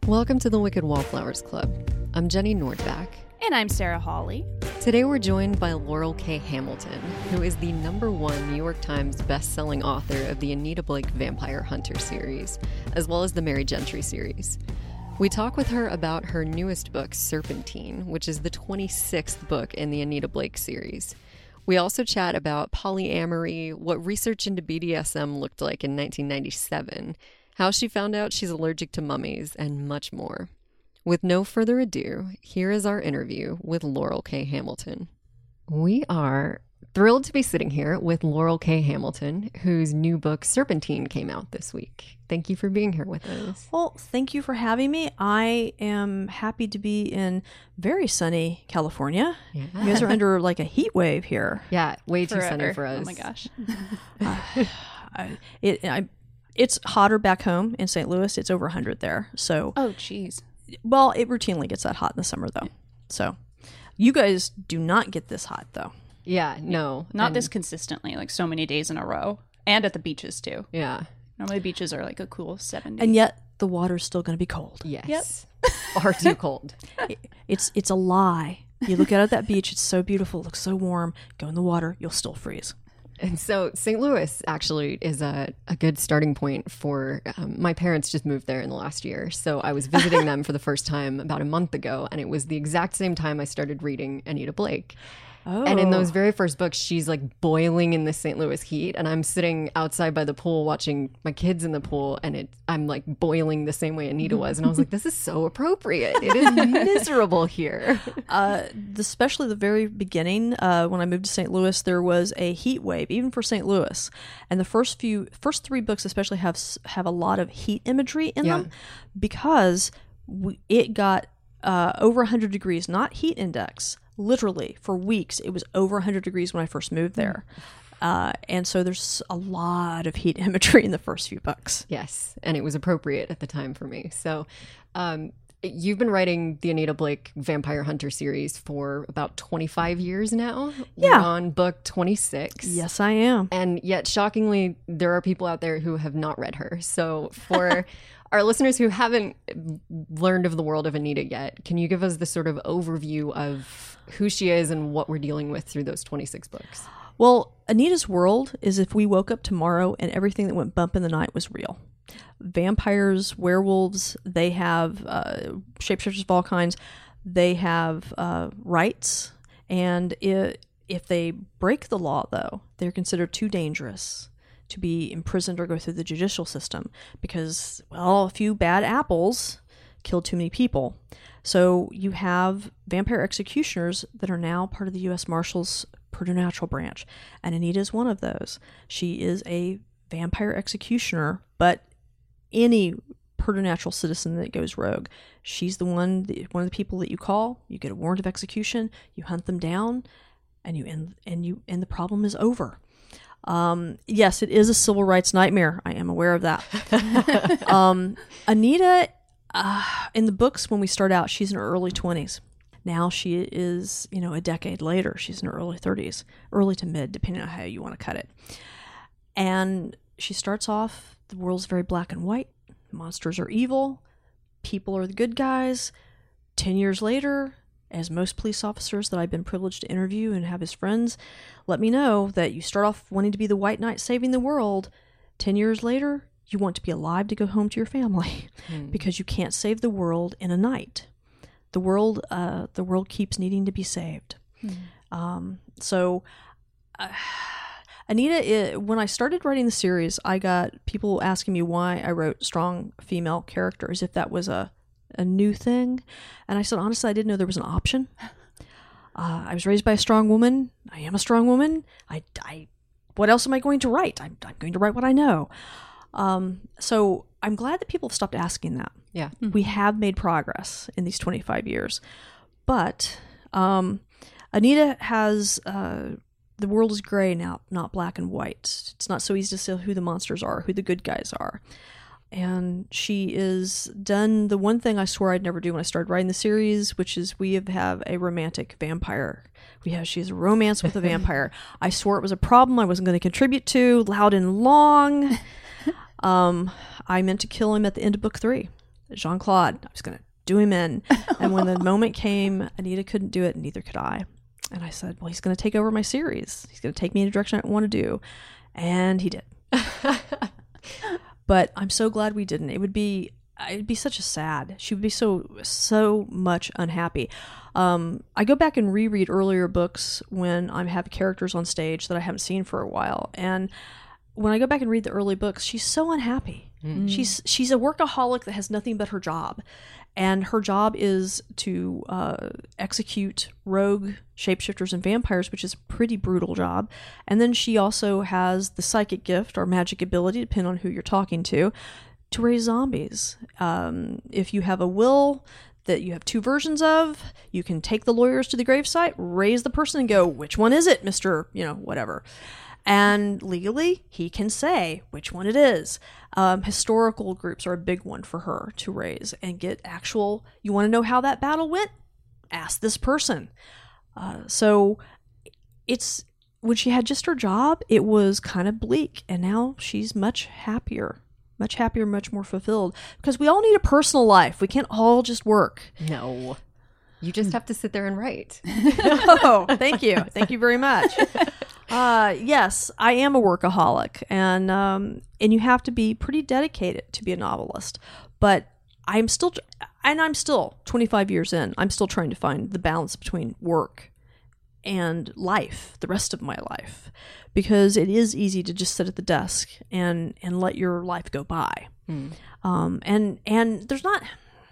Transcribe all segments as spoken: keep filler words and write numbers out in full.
Welcome to the Wicked Wallflowers Club. I'm Jenny Nordback. And I'm Sarah Hawley. Today we're joined by Laurel K. Hamilton, who is the number one New York Times best-selling author of the Anita Blake Vampire Hunter series, as well as the Mary Gentry series. We talk with her about her newest book, Serpentine, which is the twenty-sixth book in the Anita Blake series. We also chat about polyamory, what research into B D S M looked like in nineteen ninety-seven, how she found out she's allergic to mummies, and much more. With no further ado, here is our interview with Laurel K. Hamilton. We are thrilled to be sitting here with Laurel K. Hamilton, whose new book, Serpentine, came out this week. Thank you for being here with us. Well, thank you for having me. I am happy to be in very sunny California. Yeah. You guys are under like a heat wave here. Yeah, way too Forever. sunny for us. Oh my gosh. uh, I, it, I, it's hotter back home in Saint Louis. It's over one hundred there. So, oh, geez. Well, it routinely gets that hot in the summer, though. So, you guys do not get this hot, though. Yeah, no. Not and, this consistently, like so many days in a row. And at the beaches, too. Yeah. Normally beaches are like a cool seventy. And yet, the water's still going to be cold. Yes. Yep. Far too cold. It, it's, it's a lie. You look out at that beach, it's so beautiful, it looks so warm. Go in the water, you'll still freeze. And so Saint Louis actually is a, a good starting point for, um, my parents just moved there in the last year. So I was visiting them for the first time about a month ago, and it was the exact same time I started reading Anita Blake. Oh. And in those very first books, she's like boiling in the Saint Louis heat, and I'm sitting outside by the pool watching my kids in the pool, and it I'm like boiling the same way Anita was. And I was like, this is so appropriate. It is miserable here. Uh, especially the very beginning, uh, when I moved to Saint Louis, there was a heat wave, even for Saint Louis. And the first few, first three books especially have have a lot of heat imagery in Yeah. them because we, it got uh, over one hundred degrees, not heat index. Literally, for weeks, it was over one hundred degrees when I first moved there. Uh, and so there's a lot of heat imagery in the first few books. Yes, and it was appropriate at the time for me. So um, you've been writing the Anita Blake Vampire Hunter series for about twenty-five years now. Yeah. You're on book twenty-six. Yes, I am. And yet, shockingly, there are people out there who have not read her. So for our listeners who haven't learned of the world of Anita yet, can you give us the sort of overview of who she is and what we're dealing with through those twenty-six books? Well, Anita's world is if we woke up tomorrow and everything that went bump in the night was real. Vampires, werewolves, they have uh, shapeshifters of all kinds. They have uh, rights. And it, if they break the law, though, they're considered too dangerous to be imprisoned or go through the judicial system because, well, a few bad apples killed too many people. So you have vampire executioners that are now part of the U S Marshals Preternatural branch, and Anita is one of those. She is a vampire executioner, but any preternatural citizen that goes rogue, she's the one, the, one of the people that you call. You get a warrant of execution, you hunt them down, and you end, and you and the problem is over. Um, yes, it is a civil rights nightmare. I am aware of that. um, Anita. Uh, in the books, when we start out, she's in her early twenties. Now she is, you know, a decade later. She's in her early thirties, early to mid, depending on how you want to cut it. And she starts off, the world's very black and white. Monsters are evil. People are the good guys. Ten years later, as most police officers that I've been privileged to interview and have as friends let me know, that you start off wanting to be the white knight saving the world. Ten years later, you want to be alive to go home to your family mm. because you can't save the world in a night. The world, uh, the world keeps needing to be saved. Mm. Um, so, uh, Anita, when I started writing the series, I got people asking me why I wrote strong female characters, if that was a, a new thing. And I said, honestly, I didn't know there was an option. Uh, I was raised by a strong woman. I am a strong woman. I, I what else am I going to write? I'm, I'm going to write what I know. Um, so I'm glad that people have stopped asking that. Yeah. Mm-hmm. We have made progress in these twenty-five years. But um, Anita has, uh, the world is gray now, not black and white. It's not so easy to say who the monsters are, who the good guys are. And she is done the one thing I swore I'd never do when I started writing the series, which is we have, have a romantic vampire. We have, she has a romance with a vampire. I swore it was a problem I wasn't going to contribute to, loud and long. Um, I meant to kill him at the end of book three. Jean-Claude, I was going to do him in. And when the moment came, Anita couldn't do it, and neither could I. And I said, well, he's going to take over my series. He's going to take me in a direction I want to do. And he did. But I'm so glad we didn't. It would be, it'd be such a sad. She would be so, so much unhappy. Um, I go back and reread earlier books when I have characters on stage that I haven't seen for a while. And when I go back and read the early books, she's so unhappy. Mm. She's she's a workaholic that has nothing but her job. And her job is to uh, execute rogue shapeshifters and vampires, which is a pretty brutal job. And then she also has the psychic gift or magic ability, depending on who you're talking to, to raise zombies. Um, if you have a will that you have two versions of, you can take the lawyers to the gravesite, raise the person and go, which one is it, Mister, you know, whatever. And legally, he can say which one it is. Um, historical groups are a big one for her to raise and get actual, you want to know how that battle went? Ask this person. Uh, so it's, when she had just her job, it was kind of bleak. And now she's much happier, much happier, much more fulfilled. Because we all need a personal life. We can't all just work. No. You just have to sit there and write. Oh, thank you. Thank you very much. Uh, yes, I am a workaholic, and um, and you have to be pretty dedicated to be a novelist. But I'm still, and I'm still twenty-five years in, I'm still trying to find the balance between work and life, the rest of my life, because it is easy to just sit at the desk and and let your life go by. Mm. Um, and and there's not.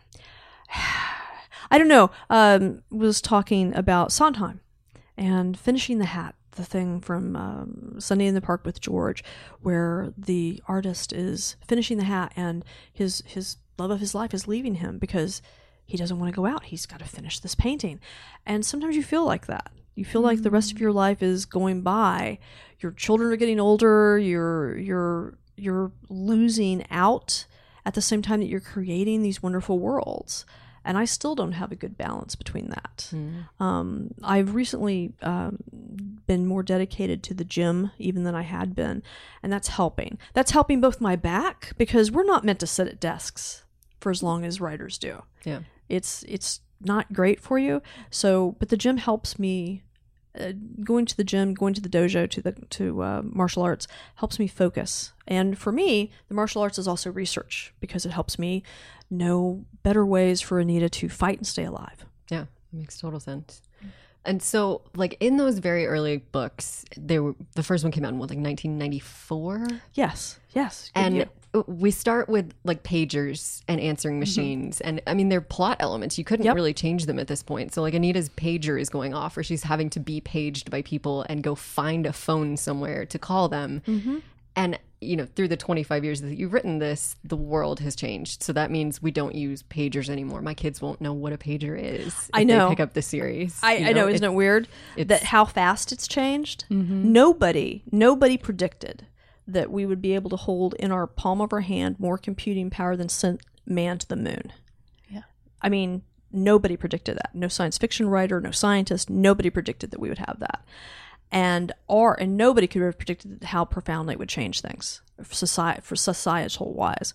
I don't know. Um, was talking about Sondheim and Finishing the Hat, the thing from um, Sunday in the Park with George, where the artist is finishing the hat and his his love of his life is leaving him because he doesn't want to go out. He's got to finish this painting. And sometimes you feel like that. You feel like the rest of your life is going by. Your children are getting older. You're you're you're losing out at the same time that you're creating these wonderful worlds. And I still don't have a good balance between that. Mm. Um, I've recently um, been more dedicated to the gym even than I had been, and that's helping. That's helping both my back, because we're not meant to sit at desks for as long as writers do. Yeah, it's it's not great for you. So, but the gym helps me. Uh, going to the gym, going to the dojo, to the to uh, martial arts helps me focus. And for me, the martial arts is also research, because it helps me know better ways for Anita to fight and stay alive. Yeah, it makes total sense. And so, like, in those very early books, they were, the first one came out in what, like nineteen ninety-four? Yes, yes. And year. we start with like pagers and answering machines. Mm-hmm. And I mean, they're plot elements. You couldn't yep. really change them at this point. So like Anita's pager is going off, or she's having to be paged by people and go find a phone somewhere to call them. Mm-hmm. And, you know, through the twenty-five years that you've written this, the world has changed. So that means we don't use pagers anymore. My kids won't know what a pager is if I know. they pick up the series. I, you know, I know, isn't it weird that how fast it's changed? Mm-hmm. Nobody, nobody predicted that we would be able to hold in our palm of our hand more computing power than sent man to the moon. Yeah. I mean, nobody predicted that. No science fiction writer, no scientist, nobody predicted that we would have that. And or and nobody could have predicted how profoundly it would change things for society, for societal wise.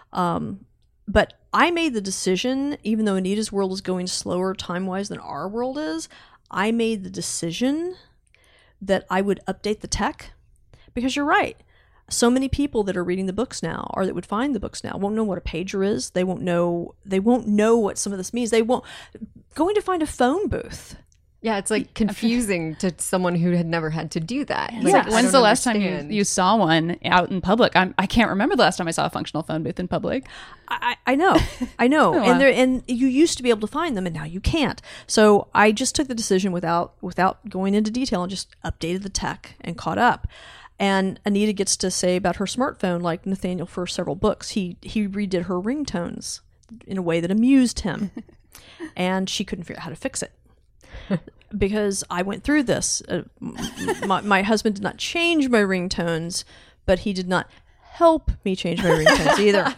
Um, but I made the decision, even though Anita's world is going slower time wise than our world is, I made the decision that I would update the tech, because you're right. So many people that are reading the books now, or that would find the books now, won't know what a pager is. They won't know. They won't know what some of this means. They won't going to find a phone booth. Yeah, it's like confusing to someone who had never had to do that. It's Like, like, I when's don't the last understand. time you, you saw one out in public? I'm, I can't remember the last time I saw a functional phone booth in public. I, I know, I know, Oh, wow. and there, and you used to be able to find them, and now you can't. So I just took the decision without without going into detail and just updated the tech and caught up. And Anita gets to say about her smartphone, like Nathaniel for several books, he he redid her ringtones in a way that amused him, and she couldn't figure out how to fix it. Because I went through this. Uh, my, my husband did not change my ringtones, but he did not help me change my ringtones either.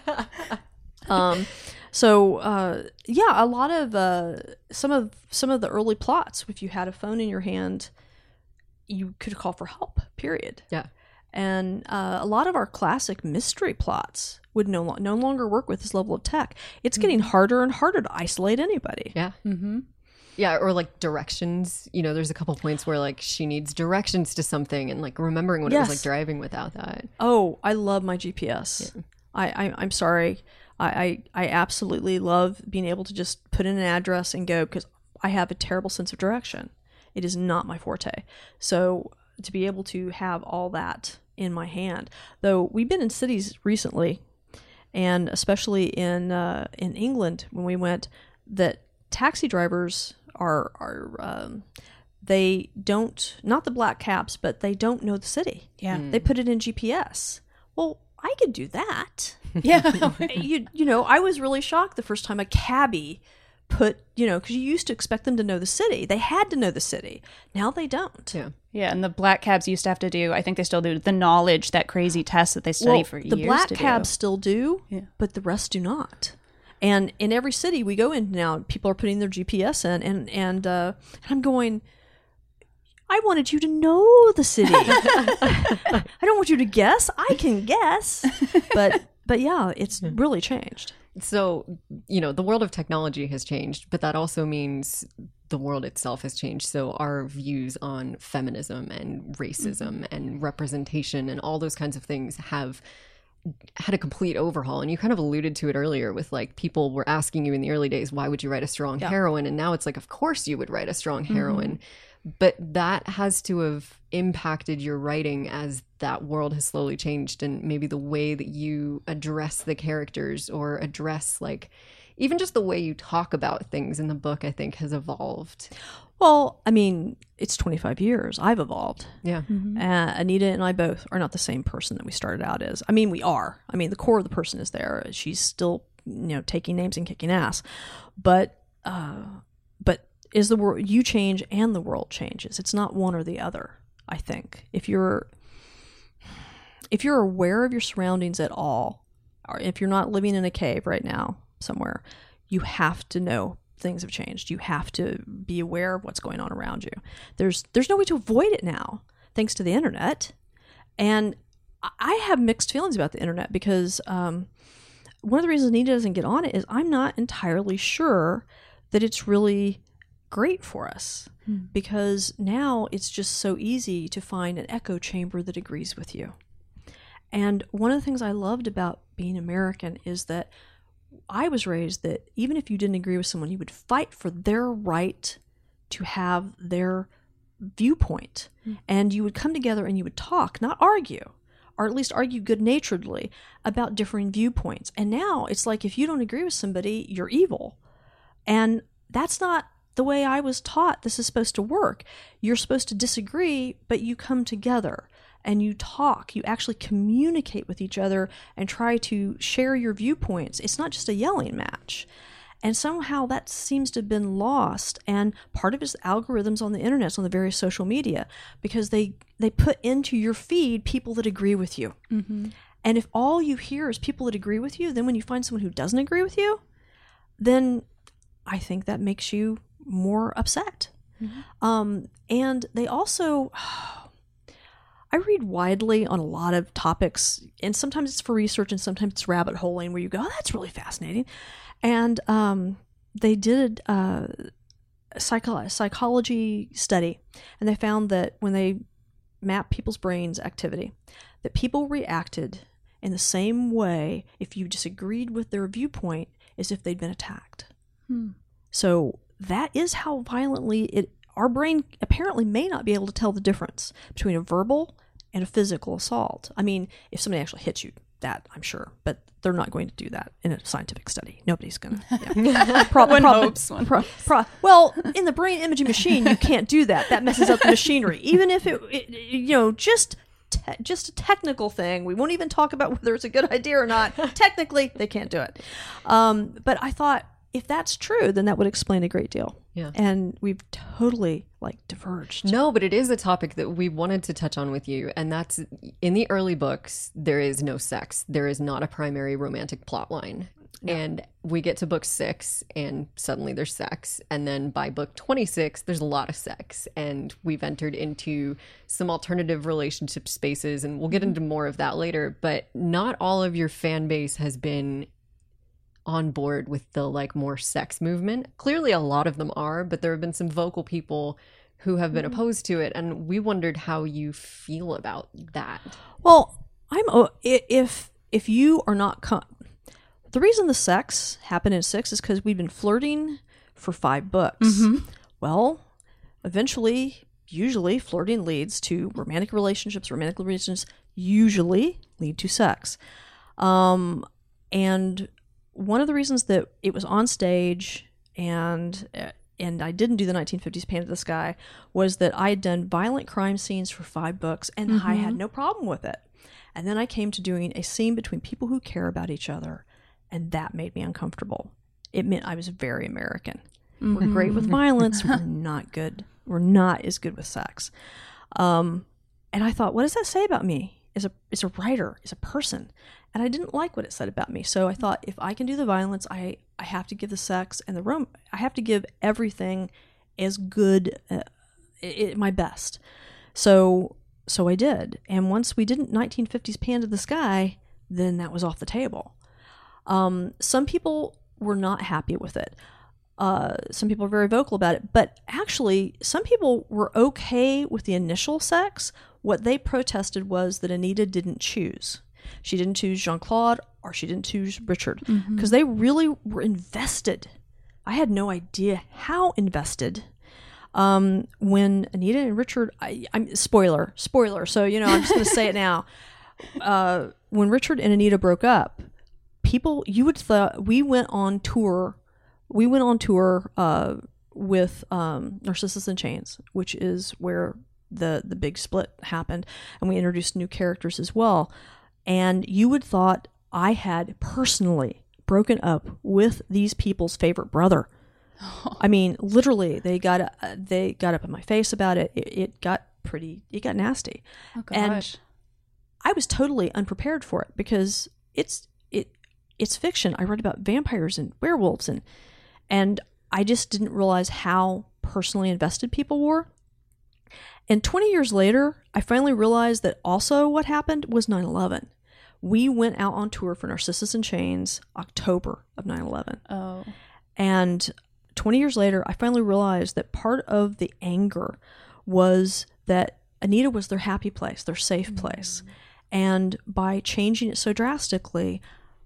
Um, so uh, yeah, a lot of uh, some of some of the early plots, if you had a phone in your hand, you could call for help. Period. Yeah. And uh, a lot of our classic mystery plots would no, lo- no longer work with this level of tech. It's getting harder and harder to isolate anybody. Yeah. Mm-hmm. Yeah, or like directions. You know, there's a couple points where like she needs directions to something and like remembering what Yes. it was like driving without that. Oh, I love my G P S. Yeah. I, I, I'm sorry. I, I, I absolutely love being able to just put in an address and go, because I have a terrible sense of direction. It is not my forte. So to be able to have all that in my hand, though we've been in cities recently, and especially in uh, in England when we went, that taxi drivers are are um, they don't, not the black cabs, but they don't know the city. Yeah. They put it in G P S. Well, I could do that. Yeah. you you know, I was really shocked the first time a cabbie put, you know, because you used to expect them to know the city. They had to know the city. Now they don't. Yeah. Yeah, and the black cabs used to have to do, I think they still do, the knowledge, that crazy test that they study Well, for the years black to cabs do. still do, Yeah. but the rest do not. And in every city we go in now, people are putting their G P S in, and and uh, I'm going, I wanted you to know the city. I don't want you to guess. I can guess, but but yeah, it's really changed. So, you know, the world of technology has changed, but that also means the world itself has changed. So our views on feminism and racism mm-hmm. and representation and all those kinds of things have had a complete overhaul. And you kind of alluded to it earlier with like people were asking you in the early days, why would you write a strong yeah. heroine? And now it's like, of course you would write a strong heroine. Mm-hmm. But that has to have impacted your writing as that world has slowly changed, and maybe the way that you address the characters or address like even just the way you talk about things in the book, I think has evolved. Well, I mean, it's twenty-five years. I've evolved. Yeah. Mm-hmm. Uh, Anita and I both are not the same person that we started out as. I mean, we are. I mean, the core of the person is there. She's still, you know, taking names and kicking ass. But, uh, but is the world, you change and the world changes. It's not one or the other, I think. If you're, if you're aware of your surroundings at all, or if you're not living in a cave right now somewhere, you have to know things have changed. You have to be aware of what's going on around you. There's there's no way to avoid it now, thanks to the internet. And I have mixed feelings about the internet because um, one of the reasons Anita doesn't get on it is I'm not entirely sure that it's really great for us, hmm. because now it's just so easy to find an echo chamber that agrees with you. And one of the things I loved about being American is that I was raised that even if you didn't agree with someone, you would fight for their right to have their viewpoint. Mm. And you would come together and you would talk, not argue, or at least argue good-naturedly about differing viewpoints. And now it's like if you don't agree with somebody, you're evil. And that's not the way I was taught this is supposed to work. You're supposed to disagree, but you come together and you talk, you actually communicate with each other and try to share your viewpoints. It's not just a yelling match. And somehow that seems to have been lost. And part of it is algorithms on the internet, on the various social media, because they, they put into your feed people that agree with you. Mm-hmm. And if all you hear is people that agree with you, then when you find someone who doesn't agree with you, then I think that makes you more upset. Mm-hmm. Um, and they also... I read widely on a lot of topics, and sometimes it's for research and sometimes it's rabbit holing where you go, oh, that's really fascinating. And um, they did uh, a psycho- psychology study, and they found that when they mapped people's brains activity, that people reacted in the same way if you disagreed with their viewpoint as if they'd been attacked. Hmm. So that is how violently it our brain apparently may not be able to tell the difference between a verbal and a physical assault. I mean, if somebody actually hits you, that I'm sure, but they're not going to do that in a scientific study. Nobody's going to. Yeah. Pro- one prob- hopes. One pro- pro- well, in the brain imaging machine, you can't do that. That messes up the machinery. Even if it, it you know, just te- just a technical thing. We won't even talk about whether it's a good idea or not. Technically, they can't do it. Um, but I thought, if that's true, then that would explain a great deal. Yeah. And we've totally like diverged. No, but it is a topic that we wanted to touch on with you. And that's in the early books, there is no sex. There is not a primary romantic plot line. And we get to book six and suddenly there's sex. And then by book twenty-six, there's a lot of sex. And we've entered into some alternative relationship spaces. And we'll get into more of that later. But not all of your fan base has been on board with the like more sex movement. Clearly a lot of them are, but there have been some vocal people who have been opposed to it. And we wondered how you feel about that. Well, I'm o- i- if if you are not com- the reason the sex happened in six is because we've been flirting for five books. Mm-hmm. Well, eventually, usually, flirting leads to romantic relationships. Romantic relationships usually lead to sex. Um, and one of the reasons that it was on stage and and I didn't do the nineteen fifties Pain of the Sky was that I had done violent crime scenes for five books, and mm-hmm. I had no problem with it. And then I came to doing a scene between people who care about each other, and that made me uncomfortable. It meant I was very American. Mm-hmm. We're great with violence. We're not good. We're not as good with sex. Um, and I thought, what does that say about me as a as a writer, as a person? And I didn't like what it said about me. So I thought, if I can do the violence, I, I have to give the sex and the rom- I have to give everything as good, uh, it, my best. So so I did. And once we did nineteen fifties Pan to the Sky, then that was off the table. Um, some people were not happy with it. Uh, some people were very vocal about it. But actually, some people were okay with the initial sex. What they protested was that Anita didn't choose. She didn't choose Jean-Claude or she didn't choose Richard because mm-hmm. they really were invested. I had no idea how invested. Um, when Anita and Richard, I, I'm spoiler, spoiler. So, you know, I'm just going to say it now. Uh, when Richard and Anita broke up, people, you would thought we went on tour. We went on tour uh, with um, Narcissus in Chains, which is where the the big split happened, and we introduced new characters as well. And you would thought I had personally broken up with these people's favorite brother. Oh. I mean, literally, they got uh, they got up in my face about it. It, it got pretty, it got nasty. Oh gosh! And I was totally unprepared for it because it's it it's fiction. I read about vampires and werewolves, and and I just didn't realize how personally invested people were. And twenty years later, I finally realized that also what happened was nine eleven. We went out on tour for Narcissus in Chains, October of nine eleven. Oh. And twenty years later, I finally realized that part of the anger was that Anita was their happy place, their safe mm-hmm. place. And by changing it so drastically,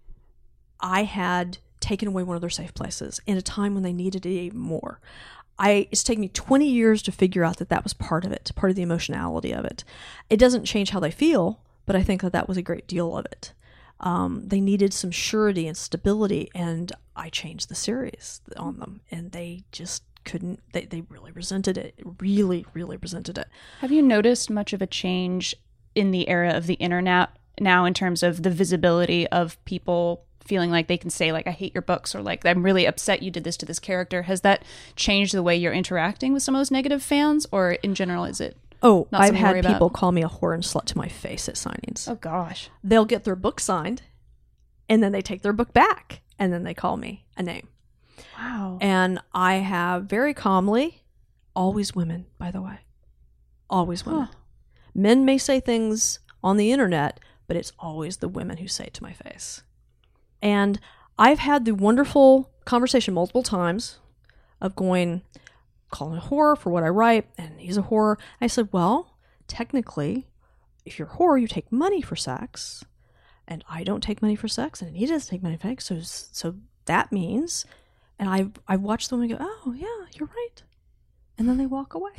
I had taken away one of their safe places in a time when they needed it even more. I, it's taken me twenty years to figure out that that was part of it, part of the emotionality of it. It doesn't change how they feel, but I think that that was a great deal of it. Um, they needed some surety and stability, and I changed the series on them, and they just couldn't, they, they really resented it, really, really resented it. Have you noticed much of a change in the era of the internet now in terms of the visibility of people feeling like they can say, like, I hate your books, or like, I'm really upset you did this to this character? Has that changed the way you're interacting with some of those negative fans, or in general is it Oh, not I've had people about? call me a whore and slut to my face at signings. Oh gosh. They'll get their book signed, and then they take their book back, and then they call me a name. Wow. And I have very calmly, always women, by the way, always women. Huh. Men may say things on the internet, but it's always the women who say it to my face. And I've had the wonderful conversation multiple times of going, calling a whore for what I write, and he's a whore. I said, well, technically, if you're a whore, you take money for sex, and I don't take money for sex, and he doesn't take money for sex, so, so that means, and I I watch them and go, oh, yeah, you're right. And then they walk away.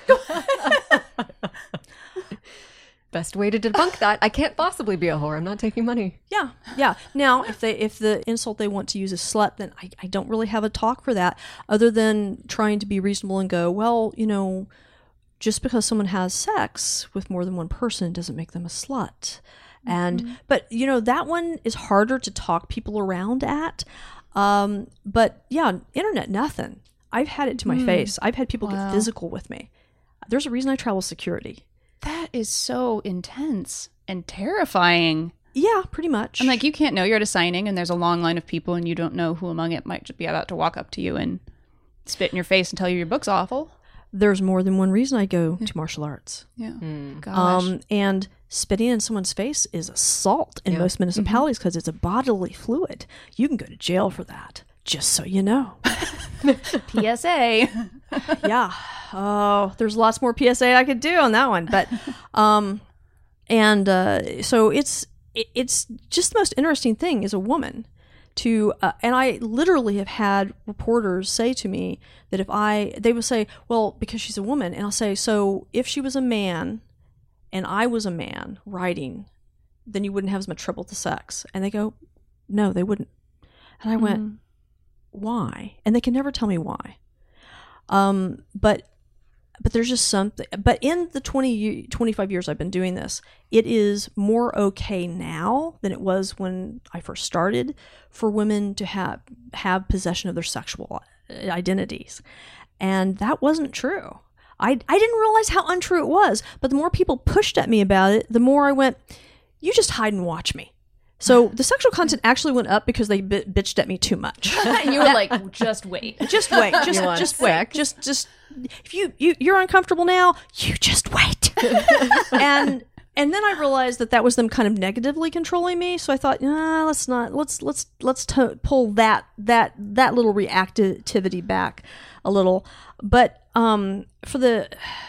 Best way to debunk that. I can't possibly be a whore. I'm not taking money. Yeah, yeah. Now, if they if the insult they want to use is slut, then I, I don't really have a talk for that, other than trying to be reasonable and go, well, you know, just because someone has sex with more than one person doesn't make them a slut. Mm-hmm. And but you know, that one is harder to talk people around at. Um, but yeah, internet, nothing. I've had it to my mm. face. I've had people wow. get physical with me. There's a reason I travel security. That is so intense and terrifying. Yeah, pretty much. And like, you can't know you're at a signing and there's a long line of people and you don't know who among it might just be about to walk up to you and spit in your face and tell you your book's awful. There's more than one reason I go to martial arts. Yeah. Mm. Gosh. Um, and spitting in someone's face is assault in Yeah. most municipalities because it's a bodily fluid. You can go to jail for that, just so you know. P S A. Yeah. Oh, there's lots more P S A I could do on that one. But, um, and uh, so it's it, it's just the most interesting thing as a woman to, uh, and I literally have had reporters say to me that if I, they would say, well, because she's a woman, and I'll say, so if she was a man and I was a man writing, then you wouldn't have as much trouble with the sex. And they go, no, they wouldn't. And I went, Mm. why? And they can never tell me why. Um, but but there's just something. But in the twenty, twenty-five years I've been doing this, it is more okay now than it was when I first started for women to have have possession of their sexual identities, and that wasn't true. I I didn't realize how untrue it was. But the more people pushed at me about it, the more I went, "You just hide and watch me." So the sexual content actually went up because they bi- bitched at me too much. And you were like, just wait. Just wait. Just You want just wait. sex? Just just if you, you you're uncomfortable now, you just wait. and and then I realized that that was them kind of negatively controlling me. So I thought, nah, let's not let's let's let's to- pull that that that little reactivity back a little. But um, for the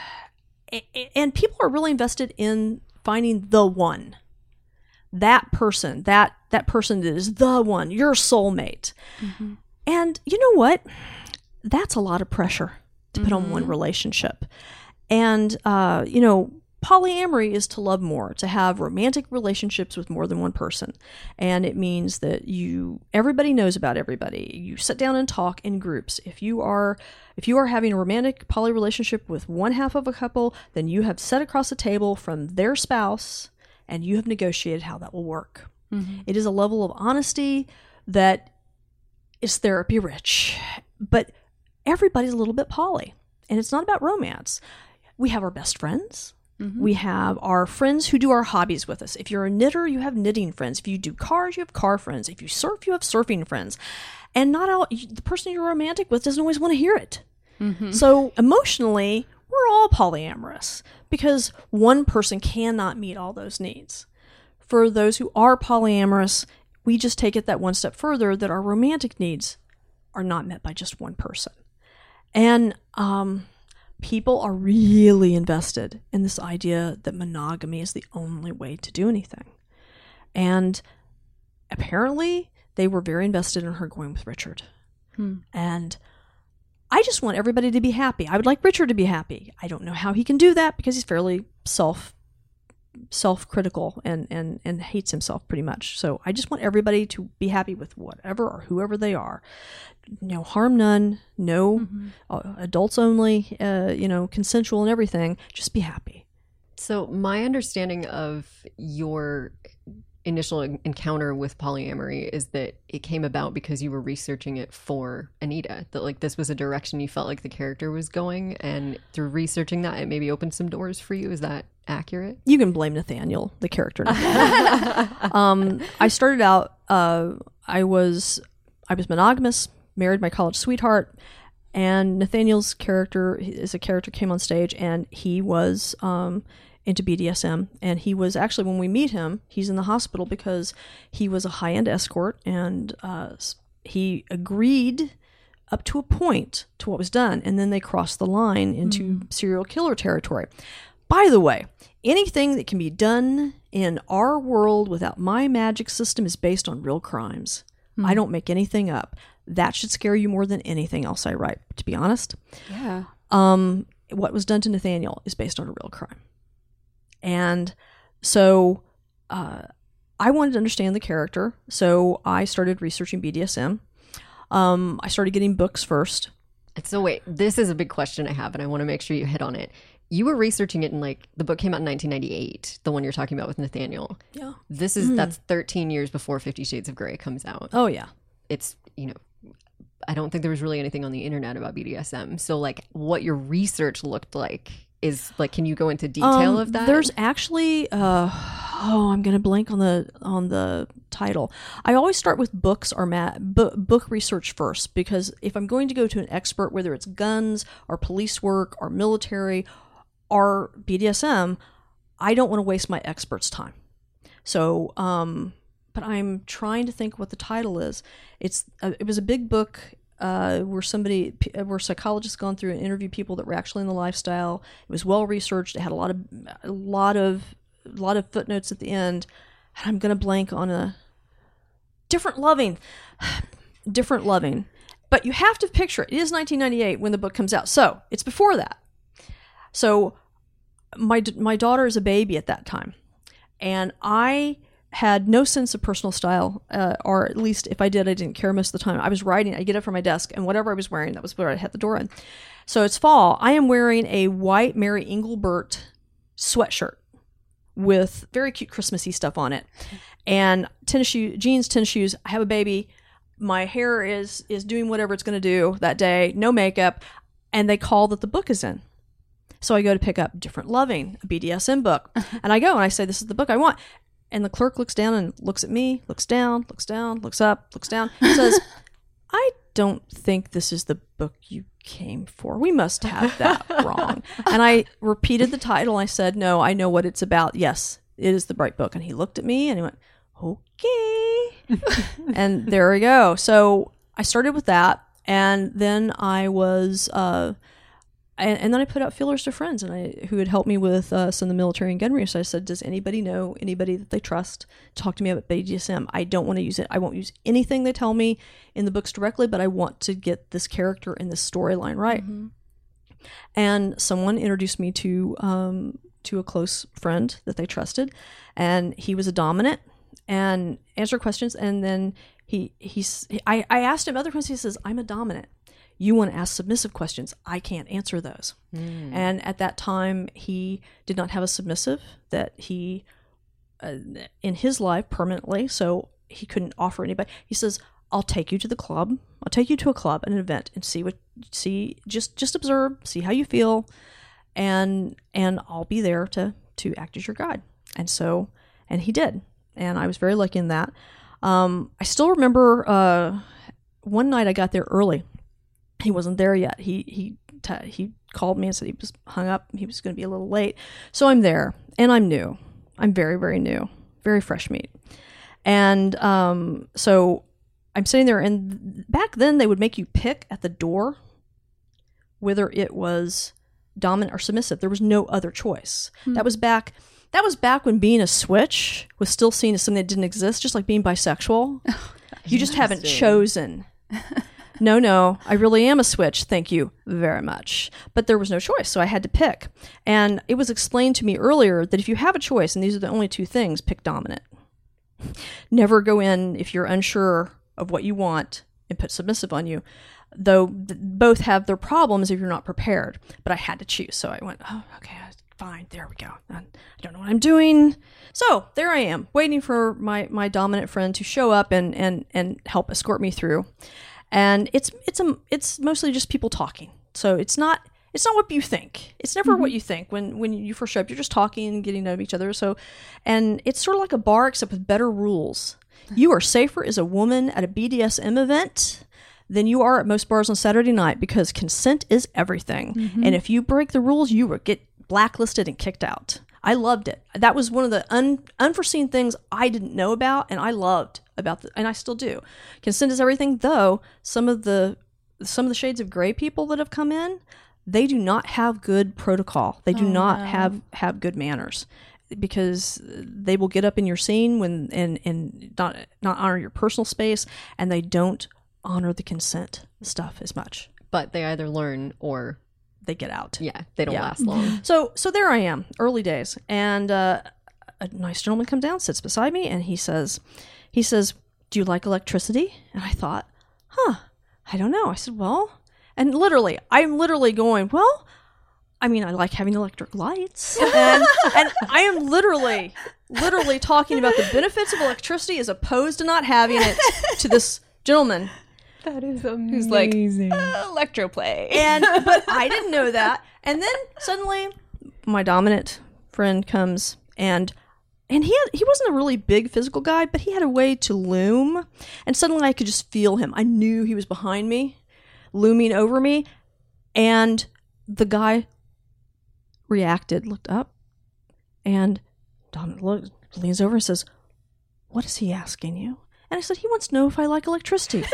and people are really invested in finding the one. That person, that that person that is the one, your soulmate. Mm-hmm. And you know what? That's a lot of pressure to put mm-hmm. on one relationship. And, uh, you know, polyamory is to love more, to have romantic relationships with more than one person. And it means that you, everybody knows about everybody. You sit down and talk in groups. If you are, if you are having a romantic poly relationship with one half of a couple, then you have sat across the table from their spouse and you have negotiated how that will work. Mm-hmm. It is a level of honesty that is therapy rich. But everybody's a little bit poly. And it's not about romance. We have our best friends. Mm-hmm. We have our friends who do our hobbies with us. If you're a knitter, you have knitting friends. If you do cars, you have car friends. If you surf, you have surfing friends. And not all, the person you're romantic with doesn't always want to hear it. Mm-hmm. So emotionally, we're all polyamorous because one person cannot meet all those needs. For those who are polyamorous, we just take it that one step further, that our romantic needs are not met by just one person. And um, people are really invested in this idea that monogamy is the only way to do anything. And apparently, they were very invested in her going with Richard. Hmm. And I just want everybody to be happy. I would like Richard to be happy. I don't know how he can do that because he's fairly self self-critical and, and, and hates himself pretty much. So I just want everybody to be happy with whatever or whoever they are. No harm none, no mm-hmm. uh, adults only, uh, you know, consensual and everything. Just be happy. So my understanding of your initial encounter with polyamory is that it came about because you were researching it for Anita, that like this was a direction you felt like the character was going, and through researching that it maybe opened some doors for you. Is that accurate? You can blame Nathaniel, the character. um, I started out, uh, I was I was monogamous, married my college sweetheart, and Nathaniel's character is a character came on stage, and he was um, into B D S M, and he was actually, when we meet him, he's in the hospital because he was a high-end escort, and uh, he agreed up to a point to what was done, and then they crossed the line into mm. serial killer territory. By the way, anything that can be done in our world without my magic system is based on real crimes. Mm. I don't make anything up. That should scare you more than anything else I write, to be honest. Yeah. Um, what was done to Nathaniel is based on a real crime. And so uh, I wanted to understand the character, so I started researching B D S M. Um, I started getting books first. So wait, this is a big question I have, and I want to make sure you hit on it. You were researching it in, like, the book came out in nineteen ninety-eight, the one you're talking about with Nathaniel. Yeah. This is, mm. that's thirteen years before Fifty Shades of Grey comes out. Oh, yeah. It's, you know, I don't think there was really anything on the internet about B D S M. So, like, what your research looked like is, like, can you go into detail um, of that? There's actually, uh, oh, I'm gonna blank on the on the title. I always start with books or ma- bu- book research first, because if I'm going to go to an expert, whether it's guns or police work or military or B D S M, I don't want to waste my expert's time. So, um, but I'm trying to think what the title is. It's a, it was a big book uh, where somebody, where psychologists gone through and interviewed people that were actually in the lifestyle. It was well researched. It had a lot of a lot of a lot of footnotes at the end. And I'm gonna blank on a different loving, different loving. But you have to picture it. It is nineteen ninety-eight when the book comes out, so it's before that. So my my daughter is a baby at that time, and I had no sense of personal style, uh, or at least if I did, I didn't care most of the time. I was writing, I get up from my desk, and whatever I was wearing, that was what I had the door in. So it's fall. I am wearing a white Mary Engelbert sweatshirt with very cute Christmassy stuff on it, and tennis shoes, jeans, tennis shoes. I have a baby. My hair is is doing whatever it's going to do that day. No makeup, and they call that the book is in. So I go to pick up Different Loving, a B D S M book, and I go and I say, "This is the book I want." And the clerk looks down and looks at me, looks down, looks down, looks up, looks down, and says, "I don't think this is the book you came for. We must have that wrong." And I repeated the title. I said, "No, I know what it's about. Yes, it is the right book." And he looked at me and he went, "Okay." And there we go. So I started with that. And then I was, uh, and, and then I put out feelers to friends and I, who had helped me with uh, some of the military and gun research. So I said, does anybody know anybody that they trust? Talk to me about B D S M. I don't want to use it. I won't use anything they tell me in the books directly, but I want to get this character and this storyline right. Mm-hmm. And someone introduced me to um, to a close friend that they trusted, and he was a dominant and answered questions. And then he he's I, I asked him other questions. He says, "I'm a dominant. You want to ask submissive questions. I can't answer those." Mm. And at that time, he did not have a submissive that he, uh, in his life permanently, so he couldn't offer anybody. He says, "I'll take you to the club. I'll take you to a club, an event, and see what, see, just just observe, see how you feel, and and I'll be there to to act as your guide." And so, and he did, and I was very lucky in that. Um, I still remember uh, one night I got there early. He wasn't there yet. He he t- he called me and said he was hung up. He was going to be a little late. So I'm there, and I'm new. I'm very, very new, very fresh meat. And um, so I'm sitting there, and back then they would make you pick at the door whether it was dominant or submissive. There was no other choice. Hmm. That was back. That was back when being a switch was still seen as something that didn't exist, just like being bisexual. Oh, you just haven't chosen. No, no, I really am a switch. Thank you very much. But there was no choice, so I had to pick. And it was explained to me earlier that if you have a choice, and these are the only two things, pick dominant. Never go in if you're unsure of what you want and put submissive on you. Though th- both have their problems if you're not prepared. But I had to choose, so I went, oh, okay, fine, there we go. I don't know what I'm doing. So there I am, waiting for my, my dominant friend to show up and, and, and help escort me through. And it's it's a it's mostly just people talking. So it's not it's not what you think. It's never mm-hmm. what you think when when you first show up. You're just talking and getting to know each other. So, and it's sort of like a bar except with better rules. You are safer as a woman at a B D S M event than you are at most bars on Saturday night because consent is everything. Mm-hmm. And if you break the rules, you will get blacklisted and kicked out. I loved it. That was one of the un, unforeseen things I didn't know about, and I loved about the, and I still do. Consent is everything. Though some of the some of the shades of gray people that have come in, they do not have good protocol. They do oh, not no. have have good manners, because they will get up in your scene when and and not not honor your personal space, and they don't honor the consent stuff as much. But they either learn or they get out. Yeah, they don't yeah. last long. So so there I am, early days, and uh, a nice gentleman comes down, sits beside me, and he says, he says, "Do you like electricity?" And I thought, huh, I don't know. I said, well, and literally, I'm literally going, well, I mean, I like having electric lights, and and I am literally, literally talking about the benefits of electricity as opposed to not having it to this gentleman. That is amazing. Who's like, uh, electroplay. And, but I didn't know that. And then suddenly my dominant friend comes and and he had, he wasn't a really big physical guy, but he had a way to loom, and suddenly I could just feel him. I knew he was behind me, looming over me, and the guy reacted, looked up, and Dominic looks, leans over and says, "What is he asking you?" And I said, "He wants to know if I like electricity."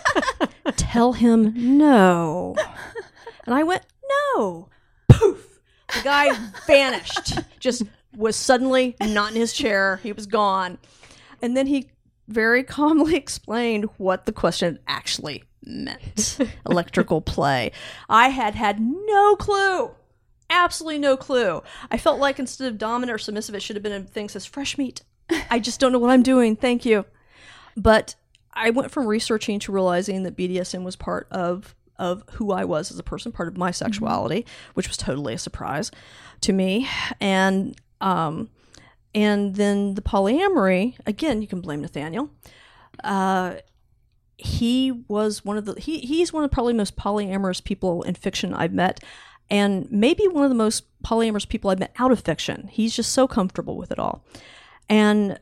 Tell him no. And I went, "No." Poof! The guy vanished. Just was suddenly not in his chair. He was gone. And then he very calmly explained what the question actually meant. Electrical play. I had had no clue. Absolutely no clue. I felt like instead of dominant or submissive, it should have been a thing that says fresh meat. I just don't know what I'm doing. Thank you. But I went from researching to realizing that B D S M was part of of who I was as a person, part of my sexuality, mm-hmm. which was totally a surprise to me. And um, and then the polyamory, again, you can blame Nathaniel. Uh, he was one of the he he's one of probably the most polyamorous people in fiction I've met, and maybe one of the most polyamorous people I've met out of fiction. He's just so comfortable with it all. And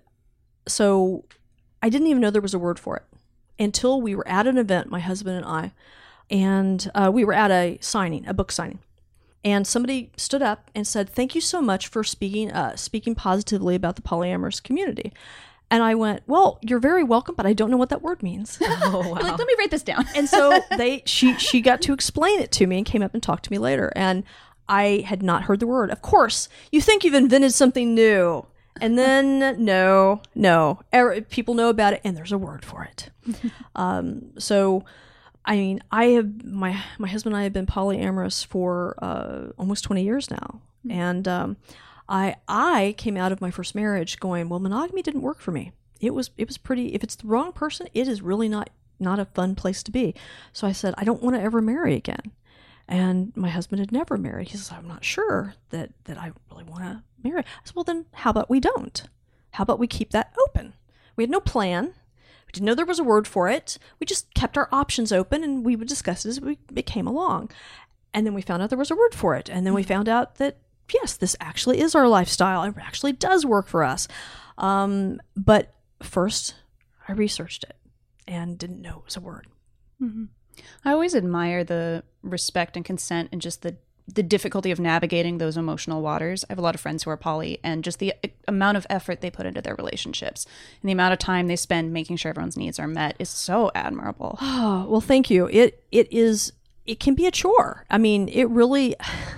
so I didn't even know there was a word for it until we were at an event, my husband and I, and uh, we were at a signing, a book signing. And somebody stood up and said, "Thank you so much for speaking uh, speaking positively about the polyamorous community." And I went, "Well, you're very welcome, but I don't know what that word means." Oh, wow. Like, let me write this down. And so they she she got to explain it to me and came up and talked to me later. And I had not heard the word. Of course, you think you've invented something new. And then, no, no. Er, people know about it, and there's a word for it. um, so, I mean, I have, my my husband and I have been polyamorous for uh, almost twenty years now. Mm-hmm. And um, I I came out of my first marriage going, well, monogamy didn't work for me. It was it was pretty, if it's the wrong person, it is really not, not a fun place to be. So I said, I don't want to ever marry again. And my husband had never married. He says, I'm not sure that, that I really want to marry. I said, well, then how about we don't? How about we keep that open? We had no plan. We didn't know there was a word for it. We just kept our options open, and we would discuss it as we, it came along. And then we found out there was a word for it. And then we found out that, yes, this actually is our lifestyle. It actually does work for us. Um, but first, I researched it and didn't know it was a word. Mm-hmm. I always admire the respect and consent and just the, the difficulty of navigating those emotional waters. I have a lot of friends who are poly, and just the amount of effort they put into their relationships and the amount of time they spend making sure everyone's needs are met is so admirable. Oh, well, thank you. It It is, it can be a chore. I mean, it really,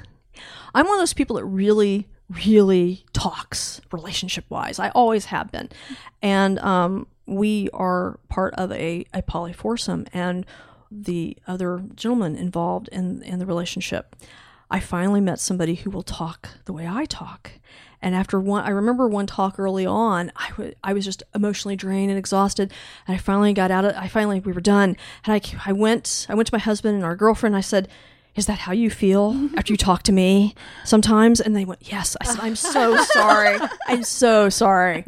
I'm one of those people that really, really talks relationship-wise. I always have been. And um, we are part of a, a poly foursome, and the other gentleman involved in in the relationship, I finally met somebody who will talk the way I talk. And after one, I remember one talk early on, I, w- I was just emotionally drained and exhausted. And I finally got out of, I finally, we were done. And I, I went, I went to my husband and our girlfriend. And I said, is that how you feel after you talk to me sometimes? And they went, yes. I said, I'm so sorry. I'm so sorry.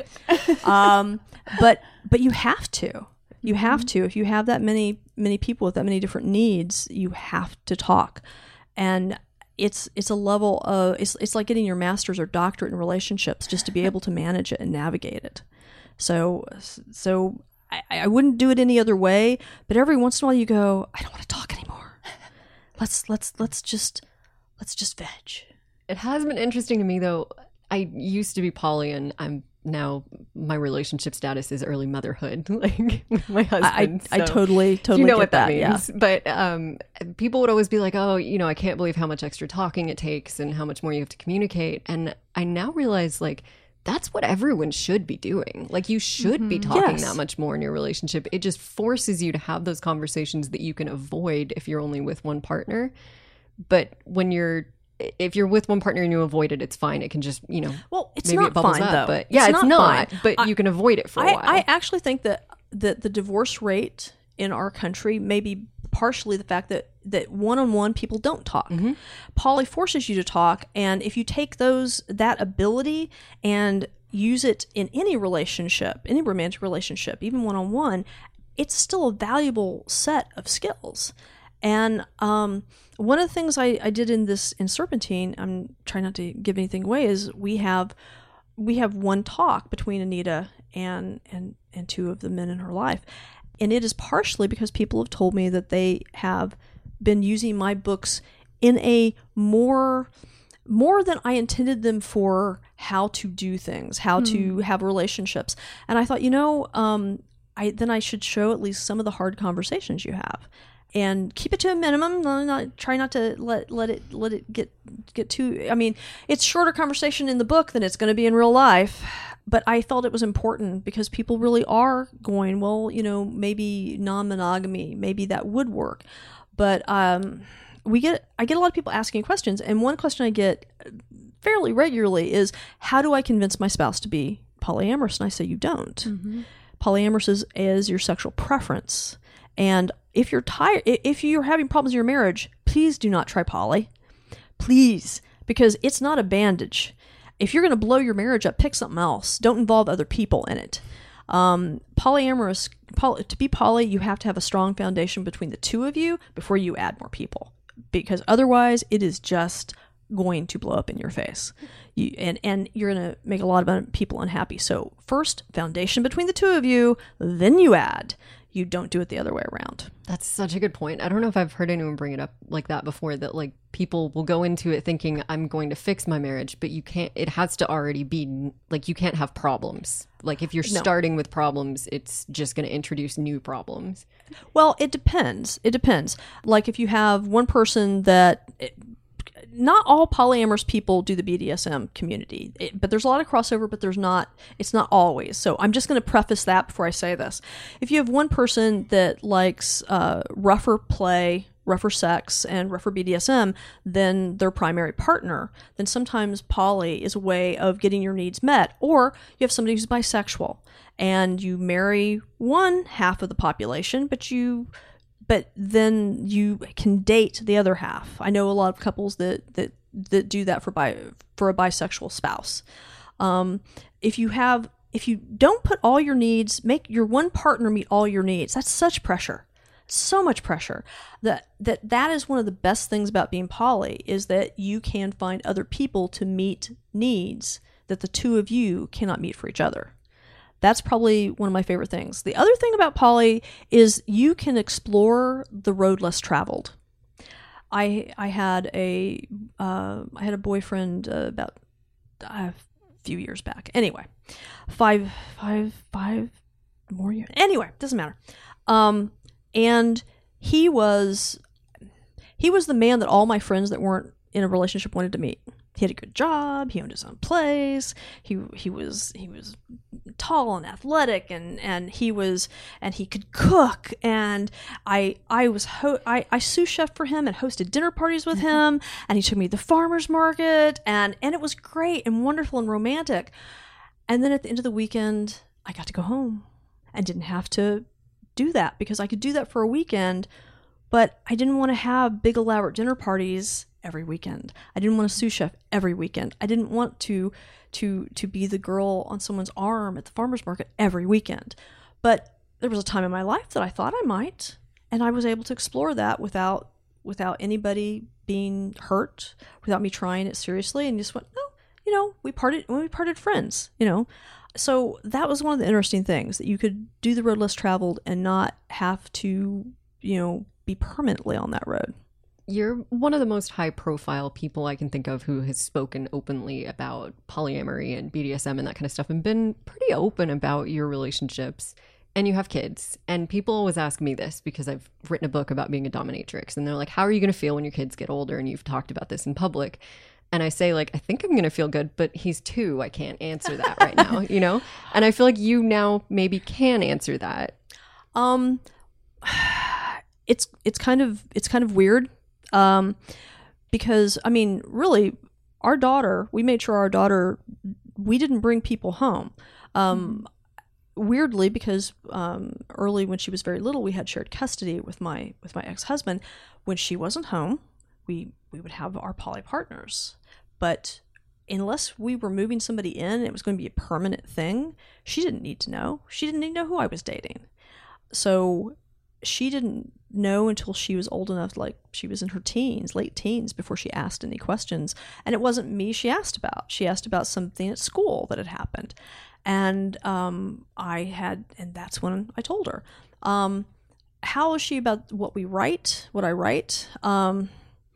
Um, but, but you have to. You have to. If you have that many many people with that many different needs, you have to talk. And it's it's a level of it's it's like getting your master's or doctorate in relationships just to be able to manage it and navigate it. So so I, I wouldn't do it any other way. But every once in a while, you go, I don't want to talk anymore. Let's let's let's just let's just veg. It has been interesting to me though. I used to be poly, and I'm now my relationship status is early motherhood, like with my husband. I, I, so I totally, totally you know get what that, that means. Yeah. But um, people would always be like, oh, you know, I can't believe how much extra talking it takes and how much more you have to communicate. And I now realize, like, that's what everyone should be doing. Like, you should mm-hmm. be talking yes. that much more in your relationship. It just forces you to have those conversations that you can avoid if you're only with one partner. But when you're if you're with one partner and you avoid it, it's fine. It can just, you know, well, it's maybe not it bubbles fine, up, though. but yeah, it's, it's not, not, fine. but I, you can avoid it for a I, while. I actually think that, that the divorce rate in our country may be partially the fact that, that one-on-one people don't talk. Mm-hmm. Poly forces you to talk. And if you take those, that ability and use it in any relationship, any romantic relationship, even one-on-one, it's still a valuable set of skills. And um, one of the things I, I did in this in Serpentine, I'm trying not to give anything away, is we have we have one talk between Anita and and and two of the men in her life, and it is partially because people have told me that they have been using my books in a more more than I intended them for, how to do things, how mm. to have relationships. And I thought, you know, um, I then I should show at least some of the hard conversations you have, and keep it to a minimum. Not, not try not to let let it let it get get too. I mean, it's shorter conversation in the book than it's going to be in real life. But I felt it was important because people really are going, well, you know, maybe non-monogamy, maybe that would work. But um, we get, I get a lot of people asking questions, and one question I get fairly regularly is, how do I convince my spouse to be polyamorous? And I say, you don't. Mm-hmm. Polyamorous is, is your sexual preference. And if you're tired, if you're having problems in your marriage, please do not try poly. Please, because it's not a bandage. If you're going to blow your marriage up, pick something else. Don't involve other people in it. Um, polyamorous, poly, to be poly, you have to have a strong foundation between the two of you before you add more people, because otherwise it is just going to blow up in your face. You, and, and you're going to make a lot of people unhappy. So first, foundation between the two of you, then you add. You don't do it the other way around. That's such a good point. I don't know if I've heard anyone bring it up like that before, that like people will go into it thinking I'm going to fix my marriage, but you can't, it has to already be like, you can't have problems. Like if you're no. starting with problems, it's just going to introduce new problems. Well, it depends. It depends. Like if you have one person that, it, not all polyamorous people do the B D S M community, it, but there's a lot of crossover, but there's not, it's not always. So I'm just going to preface that before I say this. If you have one person that likes uh, rougher play, rougher sex, and rougher B D S M than their primary partner, then sometimes poly is a way of getting your needs met. Or you have somebody who's bisexual and you marry one half of the population, but you but then you can date the other half. I know a lot of couples that that, that do that for bi for a bisexual spouse. Um, if you have, if you don't put all your needs, make your one partner meet all your needs, that's such pressure. So much pressure. That that that is one of the best things about being poly, is that you can find other people to meet needs that the two of you cannot meet for each other. That's probably one of my favorite things. The other thing about poly is you can explore the road less traveled. I I had a uh, I had a boyfriend uh, about a few years back. Anyway, five five five more years. Anyway, doesn't matter. Um, and he was he was the man that all my friends that weren't in a relationship wanted to meet. He had a good job. He owned his own place. He he was he was tall and athletic, and, and he was and he could cook. And I I was ho- I I sous chef for him and hosted dinner parties with him. And he took me to the farmers market, and and it was great and wonderful and romantic. And then at the end of the weekend, I got to go home and didn't have to do that, because I could do that for a weekend, but I didn't want to have big elaborate dinner parties every weekend. I didn't want to sous chef every weekend. I didn't want to to to be the girl on someone's arm at the farmer's market every weekend. But there was a time in my life that I thought I might, and I was able to explore that without without anybody being hurt, without me trying it seriously, and just went, no, you know, we parted when we parted friends, you know. So that was one of the interesting things, that you could do the road less traveled and not have to, you know, be permanently on that road. You're one of the most high-profile people I can think of who has spoken openly about polyamory and B D S M and that kind of stuff, and been pretty open about your relationships. And you have kids. And people always ask me this, because I've written a book about being a dominatrix. And they're like, how are you going to feel when your kids get older and you've talked about this in public? And I say, like, I think I'm going to feel good, but he's two. I can't answer that right now, you know? And I feel like you now maybe can answer that. Um, it's it's kind of it's kind of weird. Um, because, I mean, really, our daughter, we made sure our daughter, we didn't bring people home. Um, mm-hmm. Weirdly, because um, early when she was very little, we had shared custody with my with my ex-husband. When she wasn't home, we we would have our poly partners. But unless we were moving somebody in, it was going to be a permanent thing, she didn't need to know. She didn't need to know who I was dating. So she didn't know until she was old enough, like she was in her teens, late teens, before she asked any questions. And it wasn't me she asked about. She asked about something at school that had happened. And um, I had, and that's when I told her. Um, how is she about what we write, what I write? Um,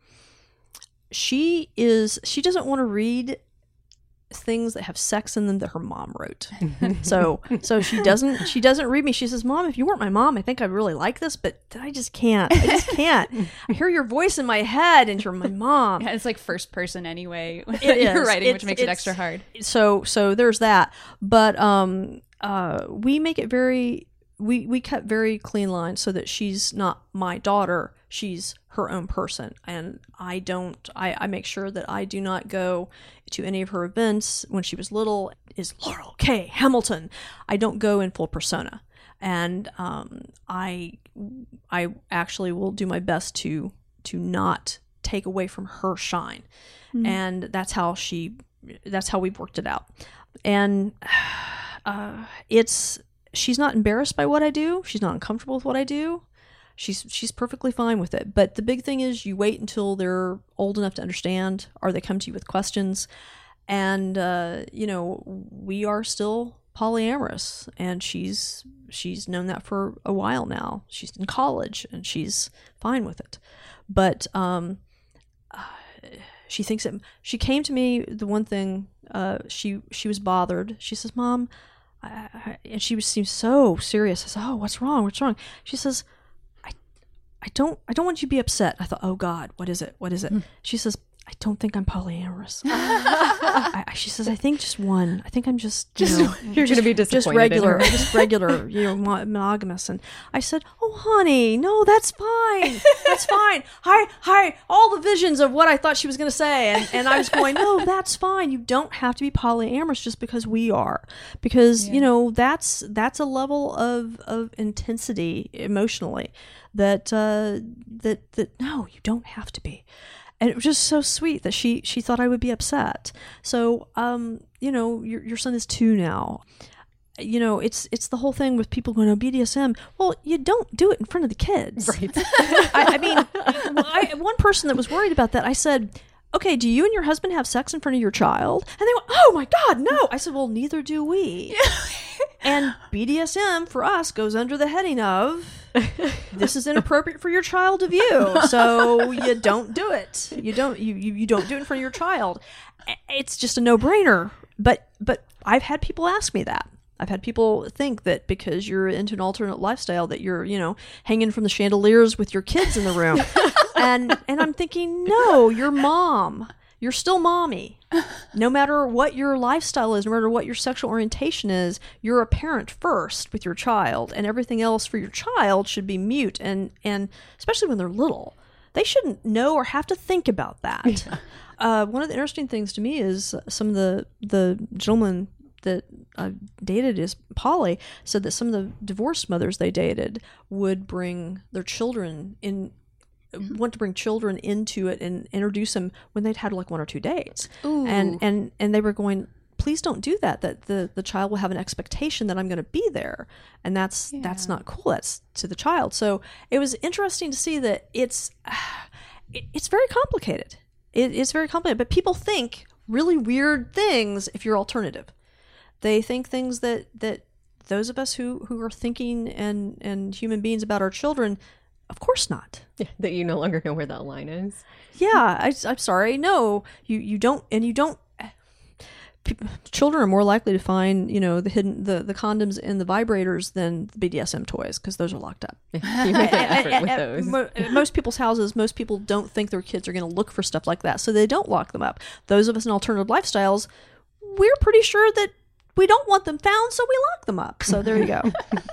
she is, she doesn't want to read things that have sex in them that her mom wrote. so so she doesn't she doesn't read me. She says, Mom, if you weren't my mom, I think I'd really like this, but I just can't. I just can't. I hear your voice in my head and you're my mom. Yeah, it's like first person anyway. It You're is. writing, It's- which makes it's- it extra hard. So so there's that. But um uh we make it very we we cut very clean lines so that she's not my daughter. She's her own person. And I don't, I, I make sure that I do not go to any of her events. When she was little, is Laurel K. Hamilton. I don't go in full persona. And um, I I actually will do my best to to not take away from her shine. Mm-hmm. And that's how she, that's how we've worked it out. And uh, it's, she's not embarrassed by what I do. She's not uncomfortable with what I do. She's she's perfectly fine with it. But the big thing is you wait until they're old enough to understand, or they come to you with questions. And, uh, you know, we are still polyamorous, and she's she's known that for a while now. She's in college, and she's fine with it. But um, uh, she thinks it, she came to me, the one thing, uh, she, she was bothered. She says, Mom, I, I, and she seems so serious. I said, oh, what's wrong? What's wrong? She says, I don't I don't want you to be upset. I thought, oh God, what is it? What is it? Mm. She says, I don't think I'm polyamorous. I, I, she says, I think just one. I think I'm just, you just, know, you're just, gonna be disappointed. Just regular, just regular, you know, monogamous. And I said, oh honey, no, that's fine. That's fine. Hi, hi, all the visions of what I thought she was going to say. And, and I was going, no, that's fine. You don't have to be polyamorous just because we are. Because, yeah. you know, that's, that's a level of, of intensity emotionally that, uh, that, that, no, you don't have to be. And it was just so sweet that she, she thought I would be upset. So, um, you know, your your son is two now. You know, it's it's the whole thing with people going, oh, B D S M. Well, you don't do it in front of the kids. Right. I, I mean, I, one person that was worried about that, I said, okay, do you and your husband have sex in front of your child? And they went, oh my God, no. I said, well, neither do we. And B D S M for us goes under the heading of, this is inappropriate for your child to view, so you don't do it. You don't you, you, you don't do it in front of your child. It's just a no-brainer. But but I've had people ask me that. I've had people think that because you're into an alternate lifestyle that you're, you know, hanging from the chandeliers with your kids in the room. and and I'm thinking, no, you're mom. You're still mommy. No matter what your lifestyle is, no matter what your sexual orientation is, you're a parent first with your child, and everything else for your child should be mute. And, and especially when they're little, they shouldn't know or have to think about that. uh, one of the interesting things to me is some of the, the gentlemen that I've dated is poly said that some of the divorced mothers they dated would bring their children in, want to bring children into it and introduce them when they'd had like one or two dates. Ooh. and and and they were going, please don't do that, that the the child will have an expectation that I'm going to be there, and that's yeah. that's not cool. That's to the child. So it was interesting to see that it's uh, it, it's very complicated. It, it's very complicated, but people think really weird things if you're alternative. They think things that that those of us who who are thinking and and human beings about our children, of course not. Yeah, that you no longer know where that line is. Yeah, I, I'm sorry. No, you, you don't, and you don't. People, children are more likely to find, you know, the hidden the, the condoms and the vibrators than the B D S M toys, because those are locked up. You make an effort with those. Mo- most people's houses, most people don't think their kids are going to look for stuff like that, so they don't lock them up. Those of us in alternative lifestyles, we're pretty sure that we don't want them found, so we lock them up. So there you go.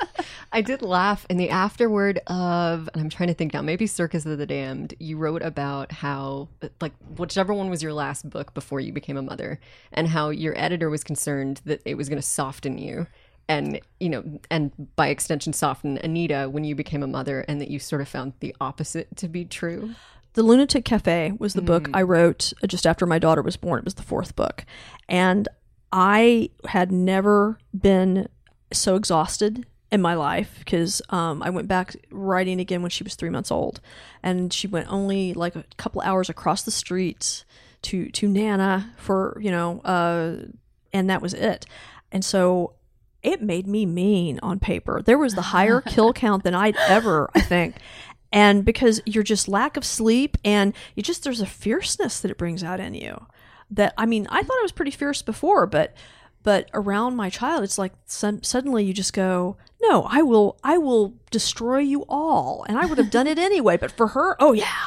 I did laugh in the afterword of, and I'm trying to think now, maybe Circus of the Damned, you wrote about how, like, whichever one was your last book before you became a mother, and how your editor was concerned that it was going to soften you. And, you know, and by extension, soften Anita when you became a mother, and that you sort of found the opposite to be true. The Lunatic Cafe was the mm. book I wrote just after my daughter was born. It was the fourth book. And I had never been so exhausted in my life because um, I went back writing again when she was three months old, and she went only like a couple hours across the street to to Nana for you know, uh, and that was it. And so it made me mean on paper. There was the higher kill count than I'd ever, I think. And because you're just lack of sleep, and you just there's a fierceness that it brings out in you. That I mean, I thought I was pretty fierce before, but. But around my child, it's like some, suddenly you just go, no, I will, I will destroy you all, and I would have done it anyway. But for her, oh yeah.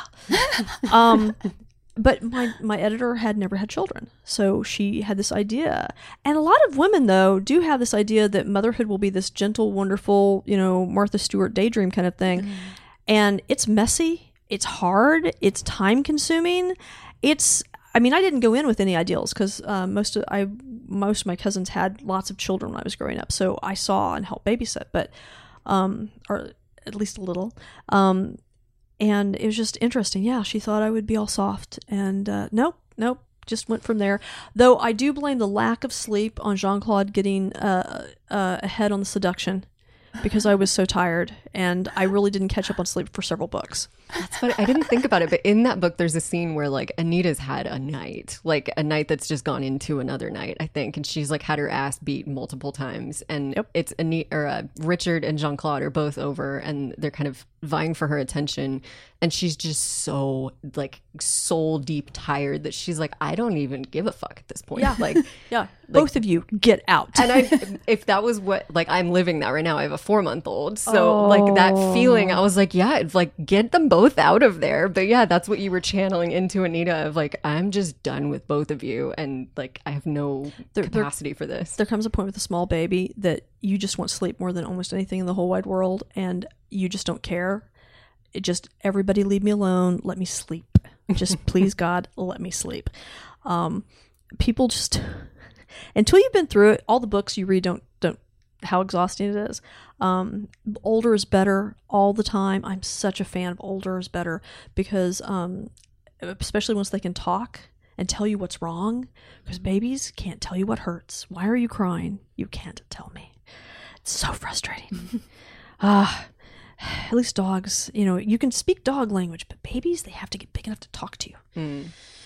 um, but my my editor had never had children, so she had this idea. And a lot of women, though, do have this idea that motherhood will be this gentle, wonderful, you know, Martha Stewart daydream kind of thing. Mm. And it's messy, it's hard, it's time consuming, it's. I mean, I didn't go in with any ideals because uh, most of I most of my cousins had lots of children when I was growing up, so I saw and helped babysit, but um, or at least a little. Um, and it was just interesting. Yeah, she thought I would be all soft, and uh, nope, nope, just went from there. Though I do blame the lack of sleep on Jean-Claude getting uh, uh, ahead on the seduction. Because I was so tired, and I really didn't catch up on sleep for several books. That's funny. I didn't think about it, but in that book, there's a scene where like Anita's had a night, like a night that's just gone into another night, I think, and she's like had her ass beat multiple times, and yep. it's Anita or uh, Richard and Jean-Claude are both over, and they're kind of vying for her attention, and she's just so like soul deep tired that she's like, I don't even give a fuck at this point. Yeah, like yeah, like, both of you get out. And I, if that was what like I'm living that right now, I have a four month old, so oh. like that feeling, I was like, yeah, it's like get them both out of there. But yeah, that's what you were channeling into Anita of like, I'm just done with both of you, and like I have no there, capacity there, for this. There comes a point with a small baby that you just want sleep more than almost anything in the whole wide world, and you just don't care. It just, everybody leave me alone, let me sleep. Just please God, let me sleep. Um, people just, until you've been through it, all the books you read don't, don't, how exhausting it is. Um, older is better all the time. I'm such a fan of older is better because, um, especially once they can talk and tell you what's wrong, because babies can't tell you what hurts. Why are you crying? You can't tell me. It's so frustrating. Ah. uh, At least dogs, you know, you can speak dog language, but babies, they have to get big enough to talk to you. Mm.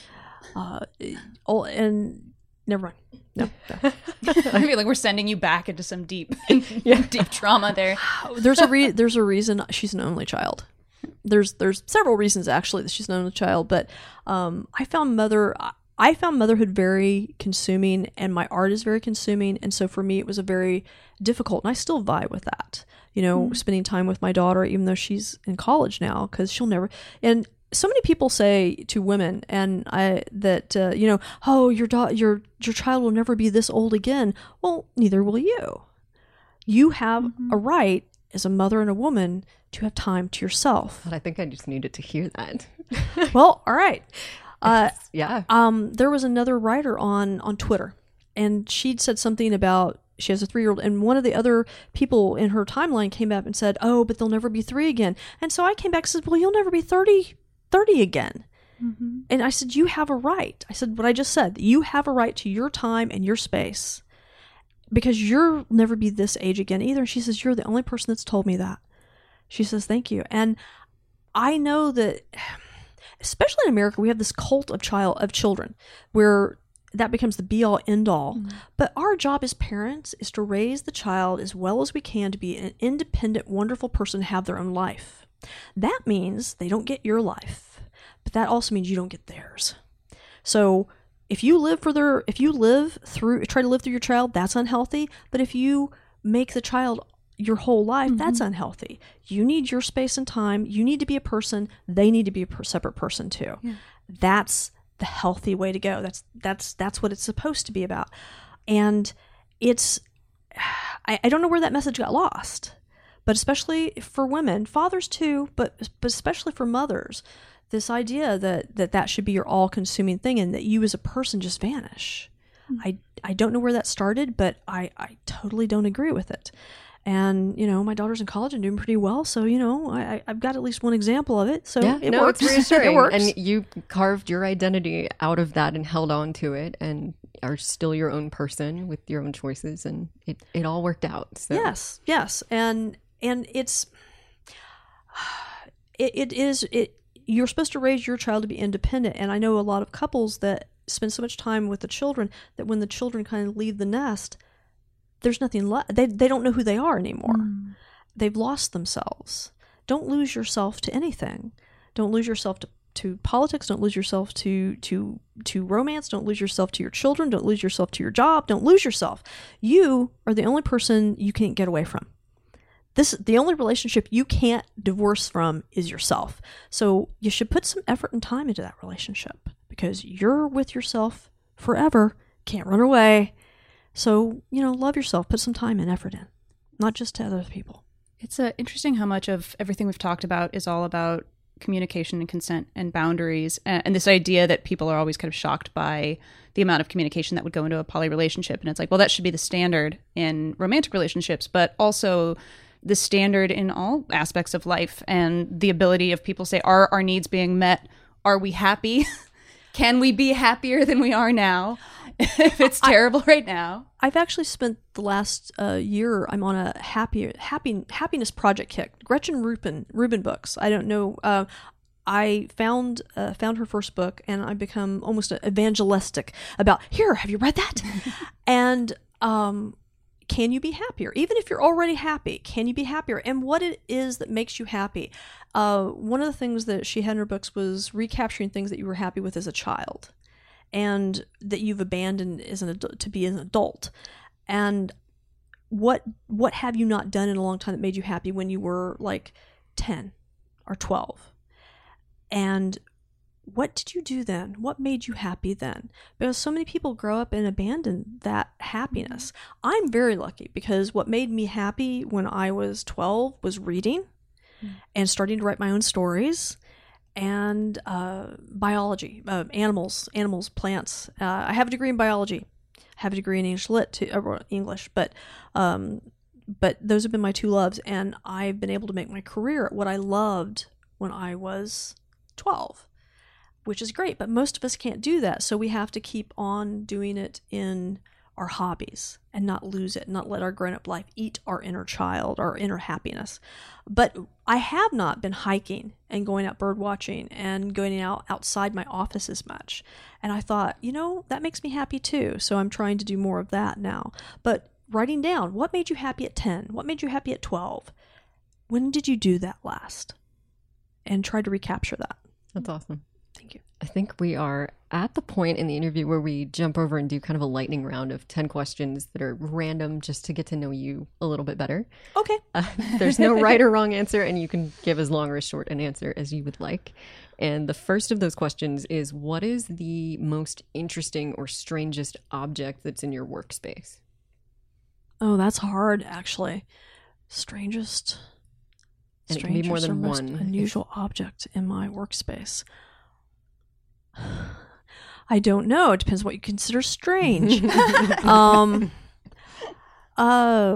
Uh, oh, and never mind. No, no. I feel like we're sending you back into some deep, yeah. deep trauma there. There's a re- there's a reason she's an only child. There's there's several reasons actually that she's an only child, but um, I found mother. I found motherhood very consuming, and my art is very consuming, and so for me, it was a very difficult, and I still vibe with that. You know, mm. spending time with my daughter, even though she's in college now, because she'll never. And so many people say to women, and I that uh, you know, oh, your da- your your child will never be this old again. Well, neither will you. You have mm-hmm. a right as a mother and a woman to have time to yourself. But I think I just needed to hear that. Well, all right. Uh, yeah. Um, there was another writer on on Twitter, and she'd said something about. She has a three-year-old, and one of the other people in her timeline came up and said, oh, but they'll never be three again. And so I came back and said, well, you'll never be thirty, thirty again. Mm-hmm. And I said, you have a right. I said what I just said. You have a right to your time and your space because you'll never be this age again either. And she says, you're the only person that's told me that. She says, thank you. And I know that, especially in America, we have this cult of child of children where that becomes the be all end all. Mm-hmm. But our job as parents is to raise the child as well as we can to be an independent, wonderful person, have their own life. That means they don't get your life, but that also means you don't get theirs. So if you live for their, if you live through, try to live through your child, that's unhealthy. But if you make the child your whole life, mm-hmm. that's unhealthy. You need your space and time. You need to be a person. They need to be a per- separate person too. Yeah. That's the healthy way to go. That's that's that's what it's supposed to be about. And it's I, I don't know where that message got lost, but especially for women, fathers too, but but especially for mothers, this idea that that, that should be your all-consuming thing and that you as a person just vanish. Mm-hmm. I I don't know where that started, but I, I totally don't agree with it. And, you know, my daughter's in college and doing pretty well. So, you know, I, I've got at least one example of it. So yeah, it no, works. It's reassuring. It works. And you carved your identity out of that and held on to it. And are still your own person with your own choices, and it, it all worked out. So. Yes, yes. And and it's it, it is it you're supposed to raise your child to be independent. And I know a lot of couples that spend so much time with the children that when the children kind of leave the nest, there's nothing left. They they don't know who they are anymore. Mm. They've lost themselves. Don't lose yourself to anything. Don't lose yourself to, to politics. Don't lose yourself to to to romance. Don't lose yourself to your children. Don't lose yourself to your job. Don't lose yourself. You are the only person you can't get away from. This the only relationship you can't divorce from is yourself. So you should put some effort and time into that relationship because you're with yourself forever. Can't run away. So, you know, love yourself. Put some time and effort in, not just to other people. It's uh, interesting how much of everything we've talked about is all about communication and consent and boundaries, and, and this idea that people are always kind of shocked by the amount of communication that would go into a poly relationship. And it's like, well, that should be the standard in romantic relationships, but also the standard in all aspects of life, and the ability of people say, are our needs being met? Are we happy? Can we be happier than we are now? If it's terrible I, right now. I've actually spent the last uh, year, I'm on a happy, happy happiness project kick. Gretchen Rubin, Rubin books. I don't know. Uh, I found uh, found her first book, and I've become almost evangelistic about, here, have you read that? And um, can you be happier? Even if you're already happy, can you be happier? And what it is that makes you happy. Uh, one of the things that she had in her books was recapturing things that you were happy with as a child, and that you've abandoned as an adult, to be an adult. And what what have you not done in a long time that made you happy when you were like ten or twelve? And what did you do then? What made you happy then? Because so many people grow up and abandon that happiness. I'm very lucky because what made me happy when I was twelve was reading mm. and starting to write my own stories. And uh, biology, uh, animals, animals, plants. Uh, I have a degree in biology. I have a degree in English lit, too, uh, English, but um, but those have been my two loves, and I've been able to make my career at what I loved when I was twelve, which is great. But most of us can't do that, so we have to keep on doing it in our hobbies and not lose it, not let our grown-up life eat our inner child, our inner happiness. But I have not been hiking and going out bird watching and going out outside my office as much. And I thought, you know, that makes me happy too. So I'm trying to do more of that now. But writing down, what made you happy at ten? What made you happy at twelve? When did you do that last? And try to recapture that. That's awesome. Thank you. I think we are at the point in the interview where we jump over and do kind of a lightning round of ten questions that are random just to get to know you a little bit better. Okay. Uh, there's no right or wrong answer, and you can give as long or as short an answer as you would like. And the first of those questions is, what is the most interesting or strangest object that's in your workspace? Oh, that's hard, actually. Strangest, and it can be more than or most one. Unusual object in my workspace. I don't know. It depends what you consider strange. um, uh,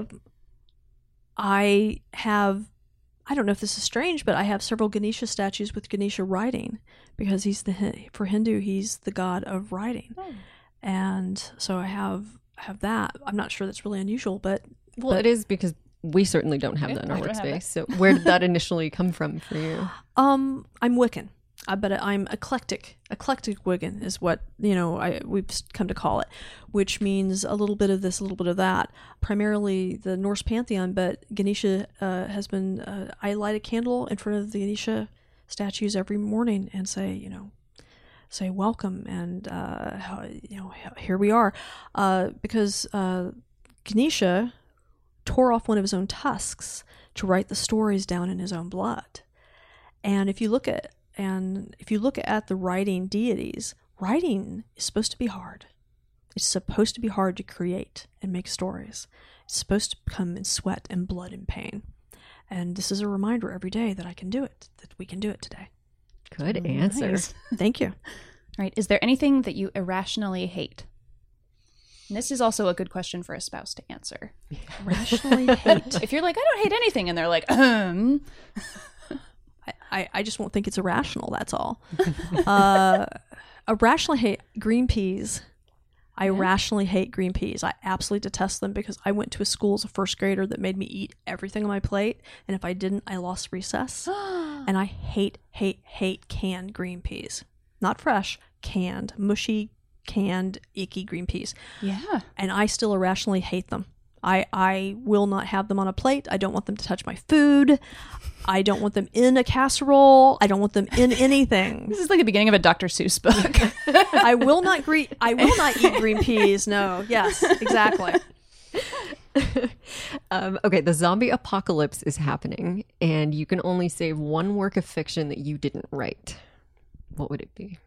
I have, I don't know if this is strange, but I have several Ganesha statues with Ganesha writing, because he's the, for Hindu, he's the god of writing. Oh. And so I have, have that. I'm not sure that's really unusual, but. Well, but, it is, because we certainly don't have yeah, that in our workspace. So where did that initially come from for you? Um, I'm Wiccan. Uh, but I'm eclectic. Eclectic Wiccan is what, you know, I, we've come to call it, which means a little bit of this, a little bit of that. Primarily the Norse pantheon, but Ganesha uh, has been, uh, I light a candle in front of the Ganesha statues every morning and say, you know, say welcome, and, uh, how, you know, here we are. Uh, because uh, Ganesha tore off one of his own tusks to write the stories down in his own blood. And if you look at And if you look at the writing deities, writing is supposed to be hard. It's supposed to be hard to create and make stories. It's supposed to come in sweat and blood and pain. And this is a reminder every day that I can do it, that we can do it today. Good answer. Nice. Thank you. All right. Is there anything that you irrationally hate? And this is also a good question for a spouse to answer. Irrationally hate. If you're like, I don't hate anything, and they're like, um... I, I just won't think it's irrational, that's all. uh, irrationally hate green peas, I rationally hate green peas. I absolutely detest them because I went to a school as a first grader that made me eat everything on my plate. And if I didn't, I lost recess. And I hate, hate, hate canned green peas. Not fresh, canned, mushy, canned, icky green peas. Yeah. And I still irrationally hate them. I, I will not have them on a plate. I don't want them to touch my food. I don't want them in a casserole. I don't want them in anything. This is like the beginning of a Doctor Seuss book. I will not gre- I will not eat green peas. No. Yes, exactly. um, okay, the zombie apocalypse is happening, and you can only save one work of fiction that you didn't write. What would it be?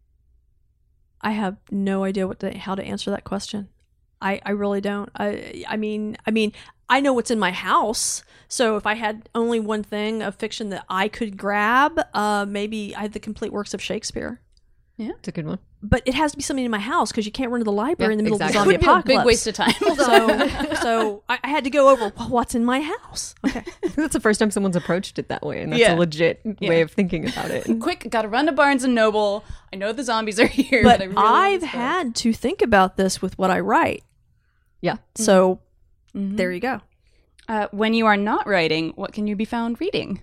I have no idea what to, how to answer that question. I, I really don't. I I mean I mean I know what's in my house. So if I had only one thing of fiction that I could grab, uh, maybe I had the complete works of Shakespeare. Yeah, it's a good one. But it has to be something in my house because you can't run to the library yeah, in the middle exactly. of the zombie apocalypse. Big waste of time. so so I, I had to go over well, what's in my house. Okay, that's the first time someone's approached it that way, and that's yeah. a legit yeah. way of thinking about it. Quick, gotta run to Barnes and Noble. I know the zombies are here, but, but I really I've had to think about this with what I write. Yeah. So mm-hmm. there you go. Uh, when you are not writing, what can you be found reading?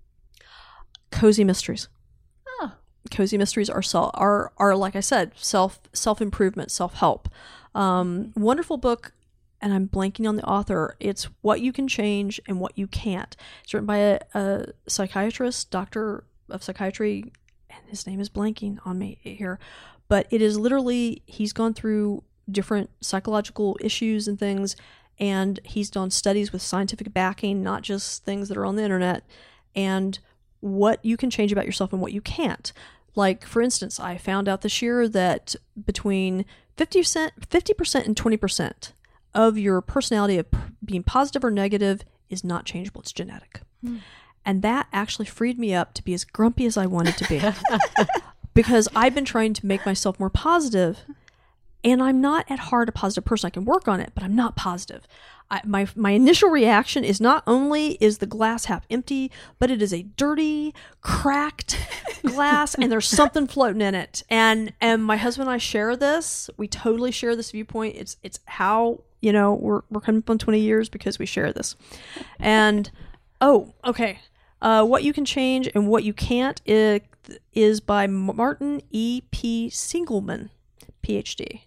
Cozy mysteries. Oh. Cozy mysteries are self, are are like I said, self self improvement, self help. Um, wonderful book, and I'm blanking on the author. It's What You Can Change and What You Can't. It's written by a, a psychiatrist, doctor of psychiatry, and his name is blanking on me here. But it is literally he's gone through different psychological issues and things, and he's done studies with scientific backing, not just things that are on the internet, and what you can change about yourself and what you can't. Like, for instance, I found out this year that between fifty percent, fifty percent and twenty percent of your personality of being positive or negative is not changeable. It's genetic. Hmm. And that actually freed me up to be as grumpy as I wanted to be. Because I've been trying to make myself more positive. And I'm not at heart a positive person. I can work on it, but I'm not positive. I, my my initial reaction is not only is the glass half empty, but it is a dirty, cracked glass, and there's something floating in it. And and my husband and I share this. We totally share this viewpoint. It's it's how, you know, we're we're coming up on twenty years because we share this. And oh, okay. Uh, What You Can Change and What You Can't is, is by Martin E. P. Singelman, P H D.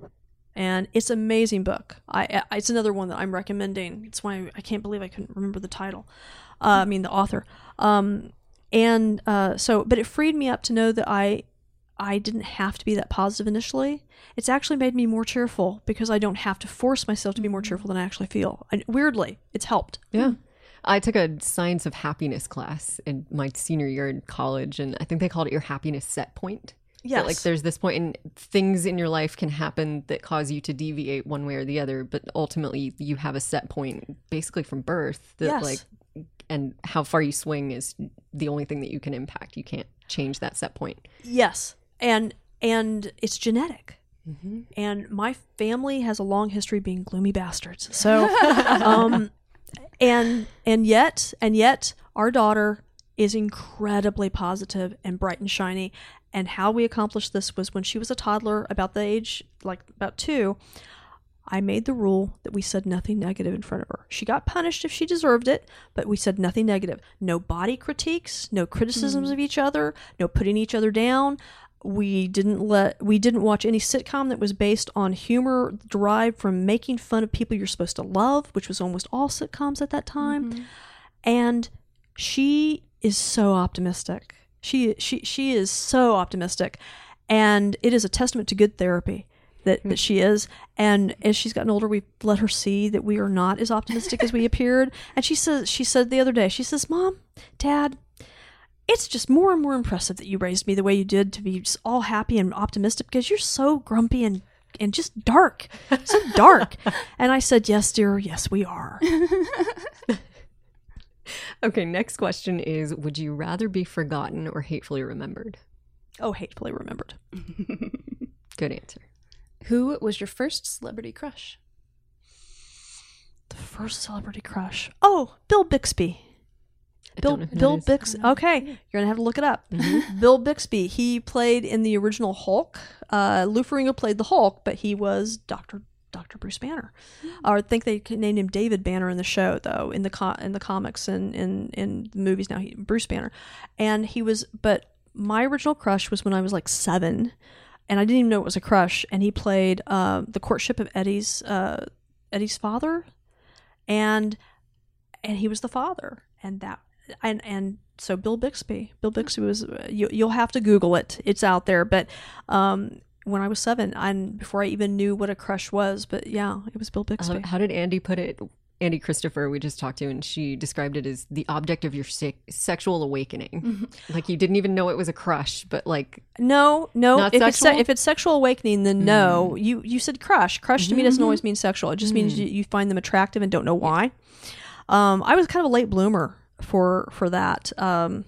And it's an amazing book. I, I it's another one that I'm recommending. It's why I can't believe I couldn't remember the title. Uh, I mean the author. Um, and uh, so, but it freed me up to know that I I didn't have to be that positive initially. It's actually made me more cheerful because I don't have to force myself to be more cheerful than I actually feel. And weirdly, it's helped. Yeah. I took a science of happiness class in my senior year in college, and I think they called it your happiness set point. Yes. That, like, there's this point, and things in your life can happen that cause you to deviate one way or the other, but ultimately you have a set point basically from birth that Yes. like, and how far you swing is the only thing that you can impact. You can't change that set point. Yes. And and it's genetic. Mm-hmm. And my family has a long history of being gloomy bastards. So um and and yet and yet our daughter is incredibly positive and bright and shiny. And how we accomplished this was when she was a toddler, about the age, like about two, I made the rule that we said nothing negative in front of her. She got punished if she deserved it, but we said nothing negative. No body critiques, no criticisms mm. of each other, no putting each other down. We didn't let we didn't watch any sitcom that was based on humor derived from making fun of people you're supposed to love, which was almost all sitcoms at that time. Mm-hmm. And she is so optimistic. She she she is so optimistic, and it is a testament to good therapy that, that she is. And as she's gotten older, we've let her see that we are not as optimistic as we appeared. And she says she said the other day, she says, "Mom, Dad, it's just more and more impressive that you raised me the way you did to be just all happy and optimistic because you're so grumpy and and just dark, so dark." And I said, "Yes, dear, yes, we are." Okay, next question is, would you rather be forgotten or hatefully remembered? Oh, hatefully remembered. Good answer. Who was your first celebrity crush? The first celebrity crush. Oh, Bill Bixby. I Bill don't know who Bill that is. Bixby. Okay, you're gonna have to look it up. Mm-hmm. Bill Bixby. He played in the original Hulk. uh, Lou Ferrigno played the Hulk, but he was Doctor Doctor Bruce Banner. Mm-hmm. Or I think they named him David Banner in the show, though, in the co- in the comics and in, in the movies now, he, Bruce Banner. And he was, but my original crush was when I was like seven, and I didn't even know it was a crush, and he played uh, the courtship of Eddie's uh, Eddie's father, and and he was the father, and that, and and so Bill Bixby, Bill Bixby was, you, you'll have to Google it, it's out there, but um, when I was seven, and before I even knew what a crush was, but yeah, it was Bill Bixby. Uh, how did Andy put it? Andy Christopher, we just talked to, and she described it as the object of your se- sexual awakening. Mm-hmm. Like you didn't even know it was a crush, but like no, no. Not if sexual? it's se- if it's sexual awakening, then no. Mm. You you said crush. Crush to mm-hmm. me doesn't always mean sexual. It just mm. means you, you find them attractive and don't know why. Yeah. Um, I was kind of a late bloomer for for that. Um,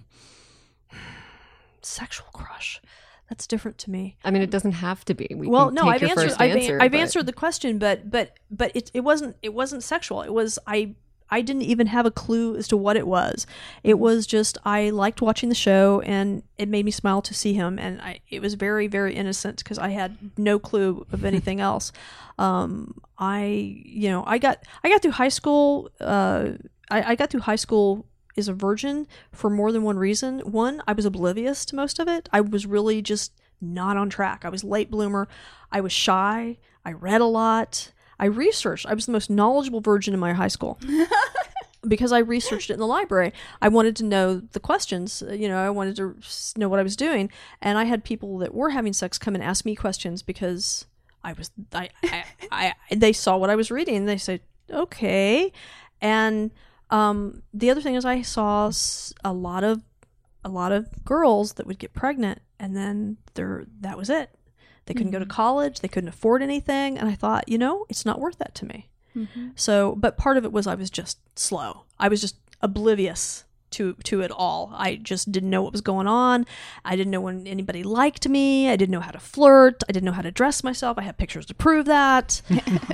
sexual crush. That's different to me. I mean, it doesn't have to be. We well, can no, take I've your answered. First I've, answer, I've but... answered the question, but but but it it wasn't it wasn't sexual. It was I I didn't even have a clue as to what it was. It was just I liked watching the show, and it made me smile to see him, and I it was very very innocent because I had no clue of anything else. Um, I you know I got I got through high school. Uh, I, I got through high school. Is a virgin for more than one reason. One, I was oblivious to most of it. I was really just not on track. I was late bloomer. I was shy. I read a lot. I researched. I was the most knowledgeable virgin in my high school because I researched it in the library. I wanted to know the questions. You know, I wanted to know what I was doing. And I had people that were having sex come and ask me questions because I was, I, I, I, I they saw what I was reading and they said, okay. And Um, the other thing is I saw a lot of a lot of girls that would get pregnant and then they're that was it. They couldn't mm-hmm. go to college, they couldn't afford anything, and I thought, you know, it's not worth that to me. Mm-hmm. So, but part of it was I was just slow. I was just oblivious to to it all. I just didn't know what was going on. I didn't know when anybody liked me. I didn't know how to flirt. I didn't know how to dress myself. I had pictures to prove that.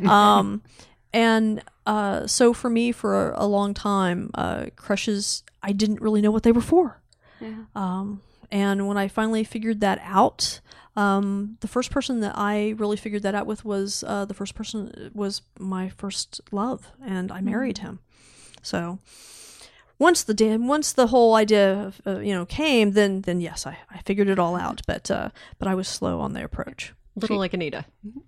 um, and uh, so for me, for a, a long time, uh, crushes, I didn't really know what they were for. Yeah. Um, and when I finally figured that out, um, the first person that I really figured that out with was uh, the first person was my first love, and I married mm-hmm. him. So once the once the whole idea of, uh, you know came, then then yes, I, I figured it all out. But uh, but I was slow on the approach. Little like Anita.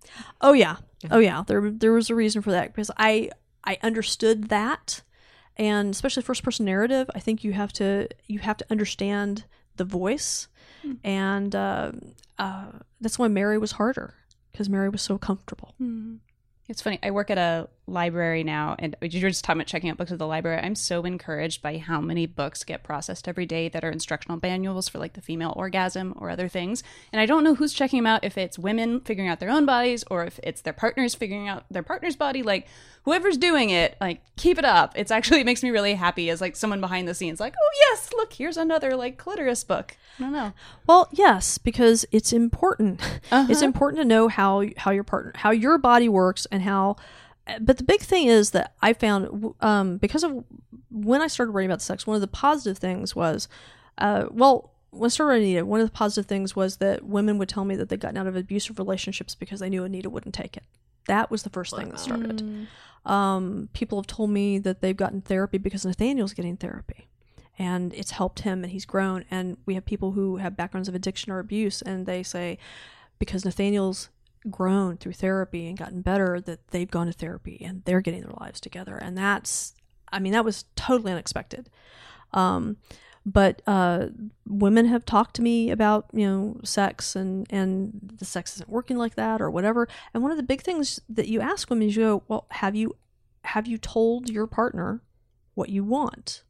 Oh yeah, oh yeah. There there was a reason for that because I I understood that, and especially first person narrative. I think you have to you have to understand the voice, mm. and uh, uh, that's why Mary was harder because Mary was so comfortable. Mm. It's funny. I work at a library now, and you're just talking about checking out books at the library. I'm so encouraged by how many books get processed every day that are instructional manuals for like the female orgasm or other things. And I don't know who's checking them out, if it's women figuring out their own bodies or if it's their partners figuring out their partner's body. Like whoever's doing it, like keep it up. It's actually, it makes me really happy as like someone behind the scenes, like, oh yes, look, here's another like clitoris book. I don't know. Well, yes, because it's important. Uh-huh. It's important to know how how your partner, how your body works, and how. But the big thing is that I found, um, because of when I started writing about sex, one of the positive things was, uh, well, when I started writing Anita, one of the positive things was that women would tell me that they'd gotten out of abusive relationships because they knew Anita wouldn't take it. That was the first thing that started. Mm. Um, people have told me that they've gotten therapy because Nathaniel's getting therapy. And it's helped him, and he's grown. And we have people who have backgrounds of addiction or abuse, and they say, because Nathaniel's grown through therapy and gotten better, that they've gone to therapy and they're getting their lives together. And that's, I mean, that was totally unexpected. Um, but uh, women have talked to me about, you know, sex and, and the sex isn't working like that or whatever. And one of the big things that you ask women is you go, well, have you, have you told your partner what you want?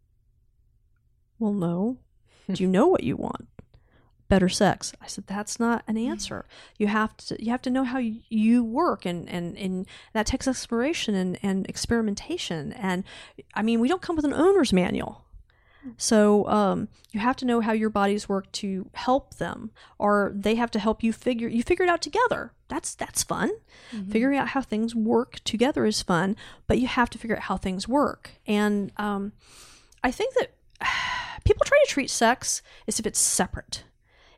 Well, no. Do you know what you want? Better sex. I said, that's not an answer. You have to you have to know how you work, and, and, and that takes exploration and, and experimentation. And I mean, we don't come with an owner's manual. So um, you have to know how your bodies work to help them, or they have to help you figure you figure it out together. That's that's fun. Mm-hmm. Figuring out how things work together is fun, but you have to figure out how things work. And um, I think that people try to treat sex as if it's separate.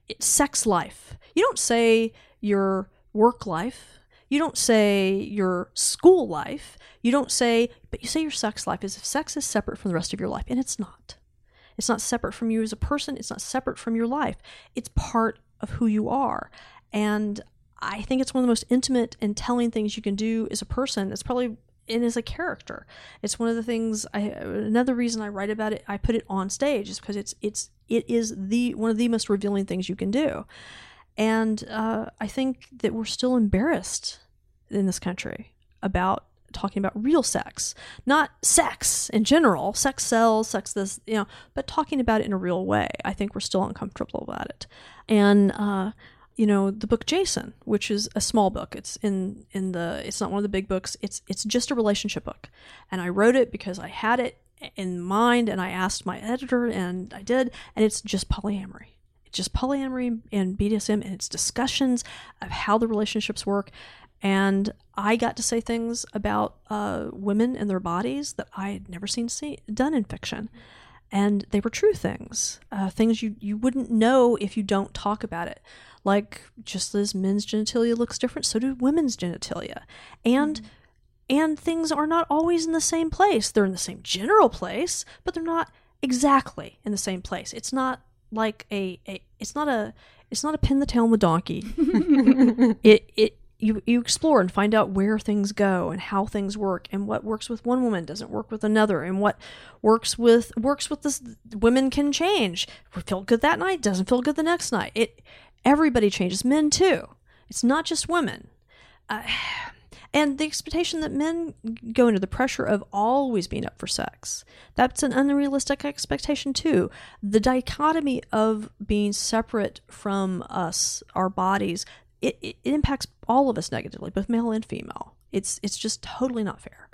it, sex life. You don't say your work life. You don't say your school life. You don't say, but you say your sex life, as if sex is separate from the rest of your life, and it's not. It's not separate from you as a person. It's not separate from your life. It's part of who you are. And I think it's one of the most intimate and telling things you can do as a person. It's probably and as a character. It's one of the things I another reason I write about it, I put it on stage, is because it's it's it is the one of the most revealing things you can do. And uh, I think that we're still embarrassed in this country about talking about real sex, not sex in general. Sex sells, sex this, you know, but talking about it in a real way. I think we're still uncomfortable about it. And uh, you know, the book Jason, which is a small book. It's in in the. It's not one of the big books. It's it's just a relationship book, and I wrote it because I had it in mind, and I asked my editor, and I did, and it's just polyamory. It's just polyamory and B D S M, and it's discussions of how the relationships work. And I got to say things about uh, women and their bodies that I had never seen see, done in fiction. And they were true things, uh, things you, you wouldn't know if you don't talk about it. Like, just as men's genitalia looks different, so do women's genitalia. And mm-hmm. and things are not always in the same place. They're in the same general place, but they're not exactly in the same place. It's not like a, a it's not a it's not a pin the tail on the donkey. it it You, you explore and find out where things go and how things work, and what works with one woman doesn't work with another, and what works with works with this. Women can change. Feel good that night, doesn't feel good the next night. It everybody changes. Men too. It's not just women. Uh, and the expectation that men go into the pressure of always being up for sex. That's an unrealistic expectation too. The dichotomy of being separate from us, our bodies. It, it, it impacts all of us negatively, both male and female. It's it's just totally not fair.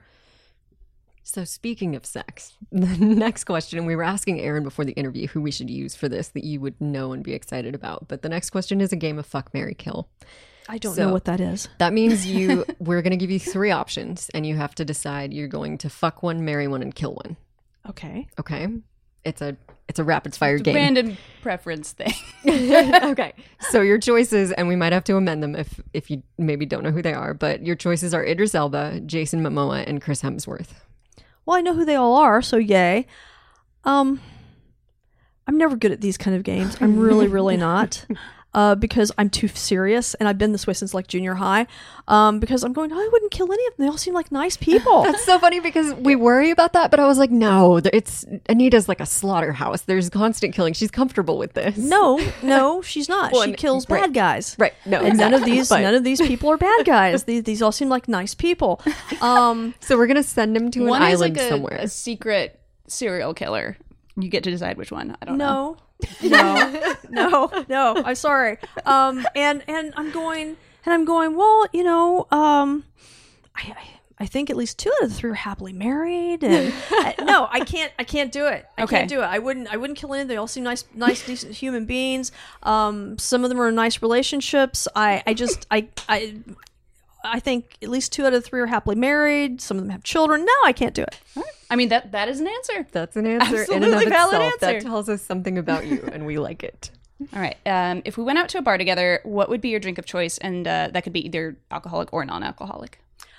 So speaking of sex, the next question, we were asking Erin before the interview who we should use for this that you would know and be excited about. But the next question is a game of fuck, marry, kill. I don't so know what that is. That means you we're going to give you three options, and you have to decide you're going to fuck one, marry one, and kill one. Okay. Okay. It's a it's a rapid fire game. Random preference thing. Okay. So your choices, and we might have to amend them if if you maybe don't know who they are, but your choices are Idris Elba, Jason Momoa, and Chris Hemsworth. Well, I know who they all are, so yay. Um, I'm never good at these kind of games. I'm really, really not. Uh, because I'm too serious, and I've been this way since like junior high. Um, because I'm going, oh, I wouldn't kill any of them. They all seem like nice people. That's so funny because we worry about that, but I was like, no, it's Anita's like a slaughterhouse. There's constant killing. She's comfortable with this. No, no, she's not. Well, she kills right, bad guys. Right. No, and exactly. none of these, but... none of these people are bad guys. These, these all seem like nice people. Um, so we're gonna send him to one an is island like a, somewhere. A secret serial killer. You get to decide which one. I don't no. know. no, no, no. I'm sorry. Um, and and I'm going, and I'm going. Well, you know, um, I, I I think at least two out of the three are happily married. And I, no, I can't. I can't do it. I okay. can't do it. I wouldn't. I wouldn't kill any. They all seem nice, nice, decent human beings. Um, some of them are in nice relationships. I, I just, I, I. I think at least two out of three are happily married. Some of them have children. No, I can't do it. Right. I mean, that that is an answer. That's an answer Absolutely in and of valid itself. Answer. That tells us something about you, and we like it. All right. Um, if we went out to a bar together, what would be your drink of choice? And uh, that could be either alcoholic or non-alcoholic.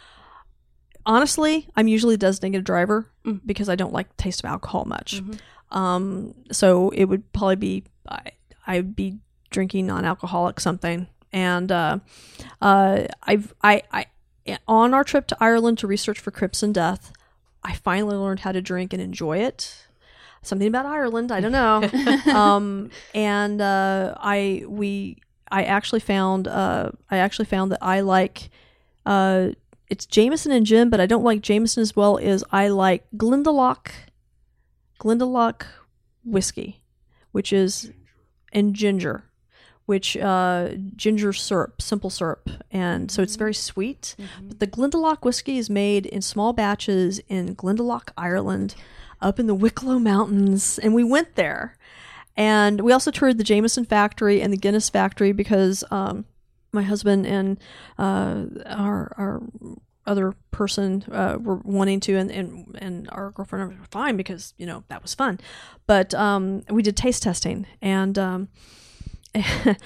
Honestly, I'm usually a designated driver mm. because I don't like the taste of alcohol much. Mm-hmm. Um, so it would probably be I, I'd be drinking non-alcoholic something. And uh, uh, I've I, I on our trip to Ireland to research for Crimson Death, I finally learned how to drink and enjoy it. Something about Ireland, I don't know. um, and uh, I we I actually found uh, I actually found that I like uh, it's Jameson and gin, but I don't like Jameson as well as I like Glendalough Glendalough whiskey, which is and ginger. Which uh, ginger syrup, simple syrup, and so it's very sweet. Mm-hmm. But the Glendalough whiskey is made in small batches in Glendalough, Ireland, up in the Wicklow Mountains, and we went there. And we also toured the Jameson factory and the Guinness factory because um, my husband and uh, our our other person uh, were wanting to, and, and and our girlfriend were fine because you know that was fun. But um, we did taste testing and. Um, and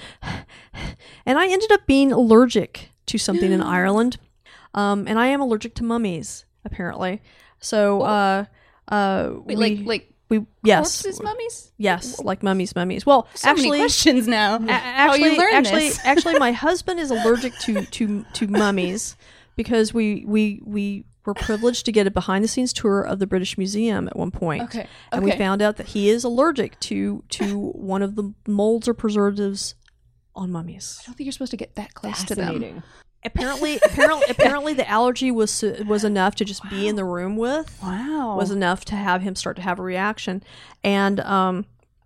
I ended up being allergic to something in Ireland. Um, and I am allergic to mummies, apparently. So, uh, uh, Wait, we, like like we, yes, corpses, mummies? yes, like mummies, mummies. Well, So actually, many questions now. a- How actually, you learn actually, this? actually, my husband is allergic to to to mummies because we we we were privileged to get a behind the scenes tour of the British Museum at one point. Okay, and we okay. found out that he is allergic to to one of the molds or preservatives on mummies. I don't think you're supposed to get that close to them. Fascinating. Apparently, apparently, apparently, the allergy was was enough to just be in the room with. Wow. Was enough to have him start to have a reaction, and um,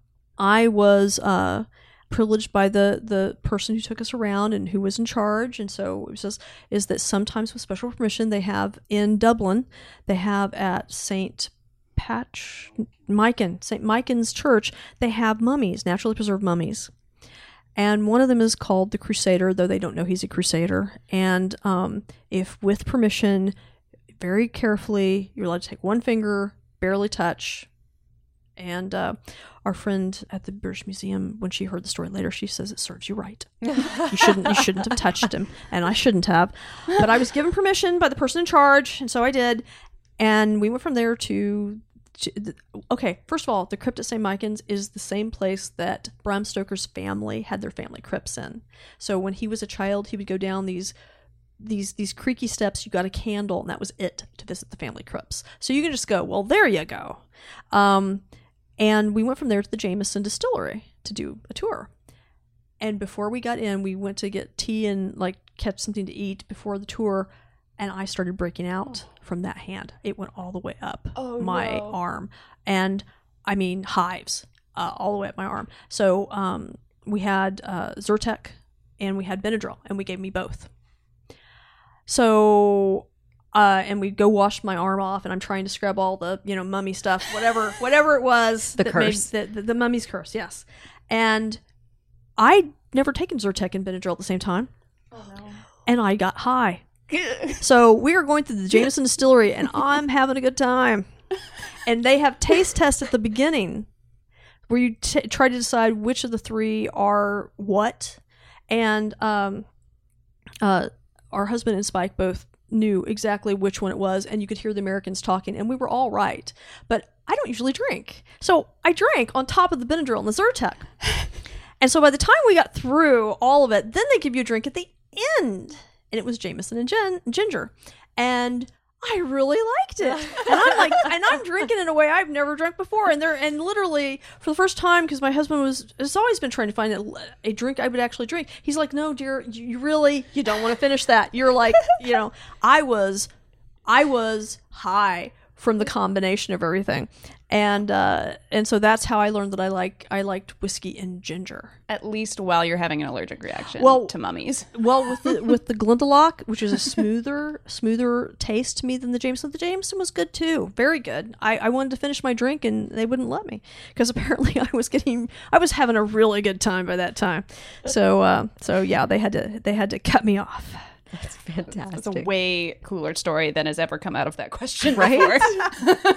I was uh privileged by the the person who took us around and who was in charge. And so it was just is that sometimes with special permission they have in Dublin, they have at Saint Patch Michael Saint Michael's Church, they have mummies, naturally preserved mummies. And one of them is called the Crusader, though they don't know he's a Crusader. And um, if with permission, very carefully, you're allowed to take one finger, barely touch. And uh, our friend at the British Museum, when she heard the story later, she says it serves you right. You shouldn't, you shouldn't have touched him, and I shouldn't have. But I was given permission by the person in charge, and so I did. And we went from there to. to the, okay, first of all, the crypt at Saint Michael's is the same place that Bram Stoker's family had their family crypts in. So when he was a child, he would go down these. these these creaky steps, you got a candle, and that was it to visit the family crypts. So you can just go, well, there you go. Um, and we went from there to the Jameson Distillery to do a tour. And before we got in, we went to get tea and like catch something to eat before the tour, and I started breaking out from that hand. It went all the way up Oh, my no. arm, and I mean hives uh, all the way up my arm. So um, we had uh, Zyrtec and we had Benadryl, and we gave me both. So, uh, and we go wash my arm off, and I'm trying to scrub all the, you know, mummy stuff, whatever, whatever it was. The that curse. Made, the, the, the mummy's curse, yes. And I'd never taken Zyrtec and Benadryl at the same time. Oh, no. And I got high. So we are going through the Jameson Distillery, and I'm having a good time. And they have taste tests at the beginning where you t- try to decide which of the three are what. And um, uh, our husband and Spike both knew exactly which one it was, and you could hear the Americans talking, and we were all right. But I don't usually drink. So I drank on top of the Benadryl and the Zyrtec. And so by the time we got through all of it, then they give you a drink at the end. And it was Jameson and gin- ginger. And I really liked it. And I'm like, and I'm drinking in a way I've never drank before. And they're, and literally for the first time, because my husband was, has always been trying to find a, a drink I would actually drink. He's like, no, dear, you, you really, you don't want to finish that. You're like, you know, I was, I was high from the combination of everything. And, uh, and so that's how I learned that I like, I liked whiskey and ginger. At least while you're having an allergic reaction Well- to mummies. Well, with the with the Glendalough, which is a smoother smoother taste to me than the Jameson. The Jameson was good too, very good. I, I wanted to finish my drink, and they wouldn't let me because apparently I was getting I was having a really good time by that time. So uh, so yeah, they had to they had to cut me off. That's fantastic. It's a way cooler story than has ever come out of that question Right? before.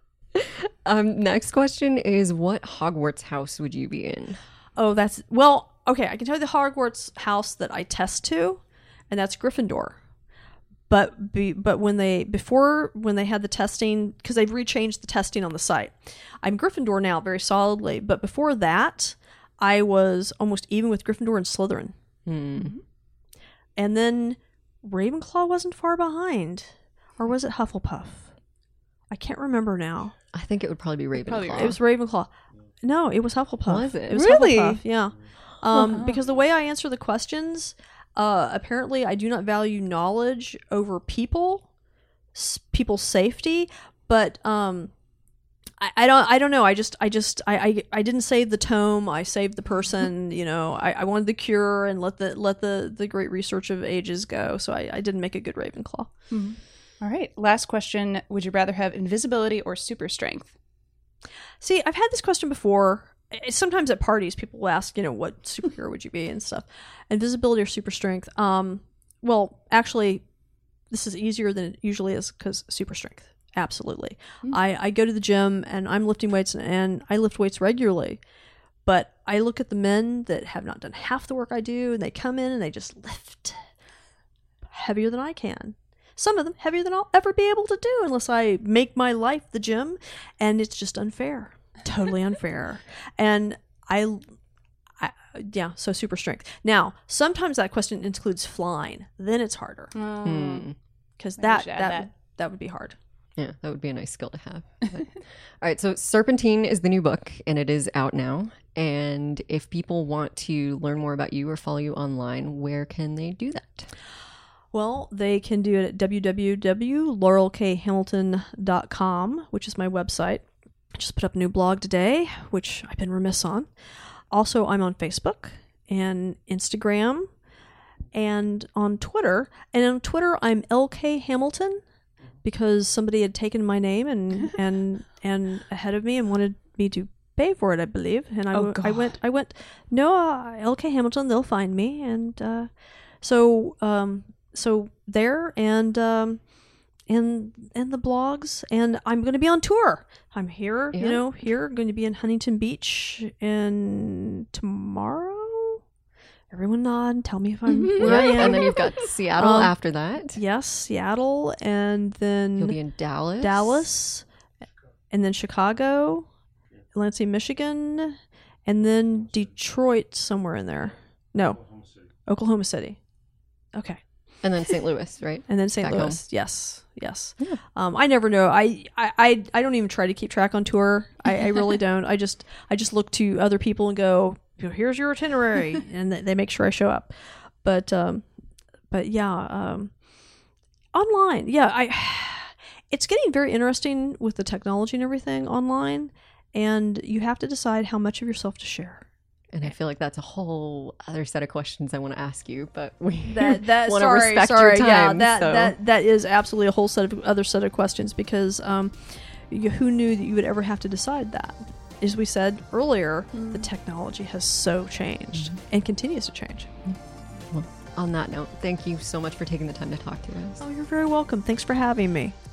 Um, next question is, what Hogwarts house would you be in? Oh, that's well okay. I can tell you the Hogwarts house that I test to, and that's Gryffindor. But be, but when they before when they had the testing, because they've rechanged the testing on the site, I'm Gryffindor now very solidly. But before that, I was almost even with Gryffindor and Slytherin. Hmm. And then Ravenclaw wasn't far behind, or was it Hufflepuff? I can't remember now. I think it would probably be Ravenclaw. Probably It was Ravenclaw. No, it was Hufflepuff. Was it? It was Really? Hufflepuff, yeah. Um, because the way I answer the questions, uh, apparently I do not value knowledge over people, s- people's safety. But um, I, I don't. I don't know. I just. I just. I, I. I didn't save the tome. I saved the person. You know. I, I wanted the cure and let the let the the great research of ages go. So I, I didn't make a good Ravenclaw. All right. Last question. Would you rather have invisibility or super strength? See, I've had this question before. I- Sometimes at parties, people will ask, you know, what superhero would you be and stuff. Invisibility or super strength? Um, well, actually, this is easier than it usually is because super strength. Absolutely. I, I go to the gym and I'm lifting weights and I lift weights regularly, but I look at the men that have not done half the work I do, and they come in and they just lift heavier than I can. Some of them heavier than I'll ever be able to do unless I make my life the gym, and it's just unfair. Totally unfair. And I, I, yeah, so super strength. Now, sometimes that question includes flying. Then it's harder. Because Hmm. that, should add that, that. that would be hard. Yeah, that would be a nice skill to have. But- all right, so Serpentine is the new book, and it is out now. And if people want to learn more about you or follow you online, where can they do that? Well, they can do it at w w w dot laurel k hamilton dot com, which is my website. I just put up a new blog today, which I've been remiss on. Also, I'm on Facebook and Instagram and on Twitter. And on Twitter, I'm L K Hamilton because somebody had taken my name and and and ahead of me and wanted me to pay for it, I believe. And I, Oh, w- I God. went, I went, no, uh, L K Hamilton, they'll find me. And uh, so, um, so there and um, and and the blogs, and I'm going to be on tour. I'm here, Yeah. you know, here, going to be in Huntington Beach and tomorrow. Everyone nod. Tell me if I'm where I Yeah, am. and then you've got Seattle Um, after that. Yes, Seattle, and then You'll be in Dallas. Dallas, and then Chicago, Lansing, Michigan, and then Detroit somewhere in there. No, Oklahoma City. Okay, And then Saint Louis, right? and then Saint Back Louis. home. Yes, yes. Yeah. Um, I never know. I, I, I, I don't even try to keep track on tour. I, I really don't. I just I just look to other people and go, here's your itinerary, and they, they make sure I show up. But um, but yeah, um, online, yeah, I. It's getting very interesting with the technology and everything online, and you have to decide how much of yourself to share. And I feel like that's a whole other set of questions I want to ask you, but we That that want to sorry, respect sorry, your yeah, time. that so. that that is absolutely a whole set of other set of questions because um, you, who knew that you would ever have to decide that? As we said earlier, the technology has so changed and continues to change. Well, on that note, thank you so much for taking the time to talk to us. Oh, you're very welcome. Thanks for having me.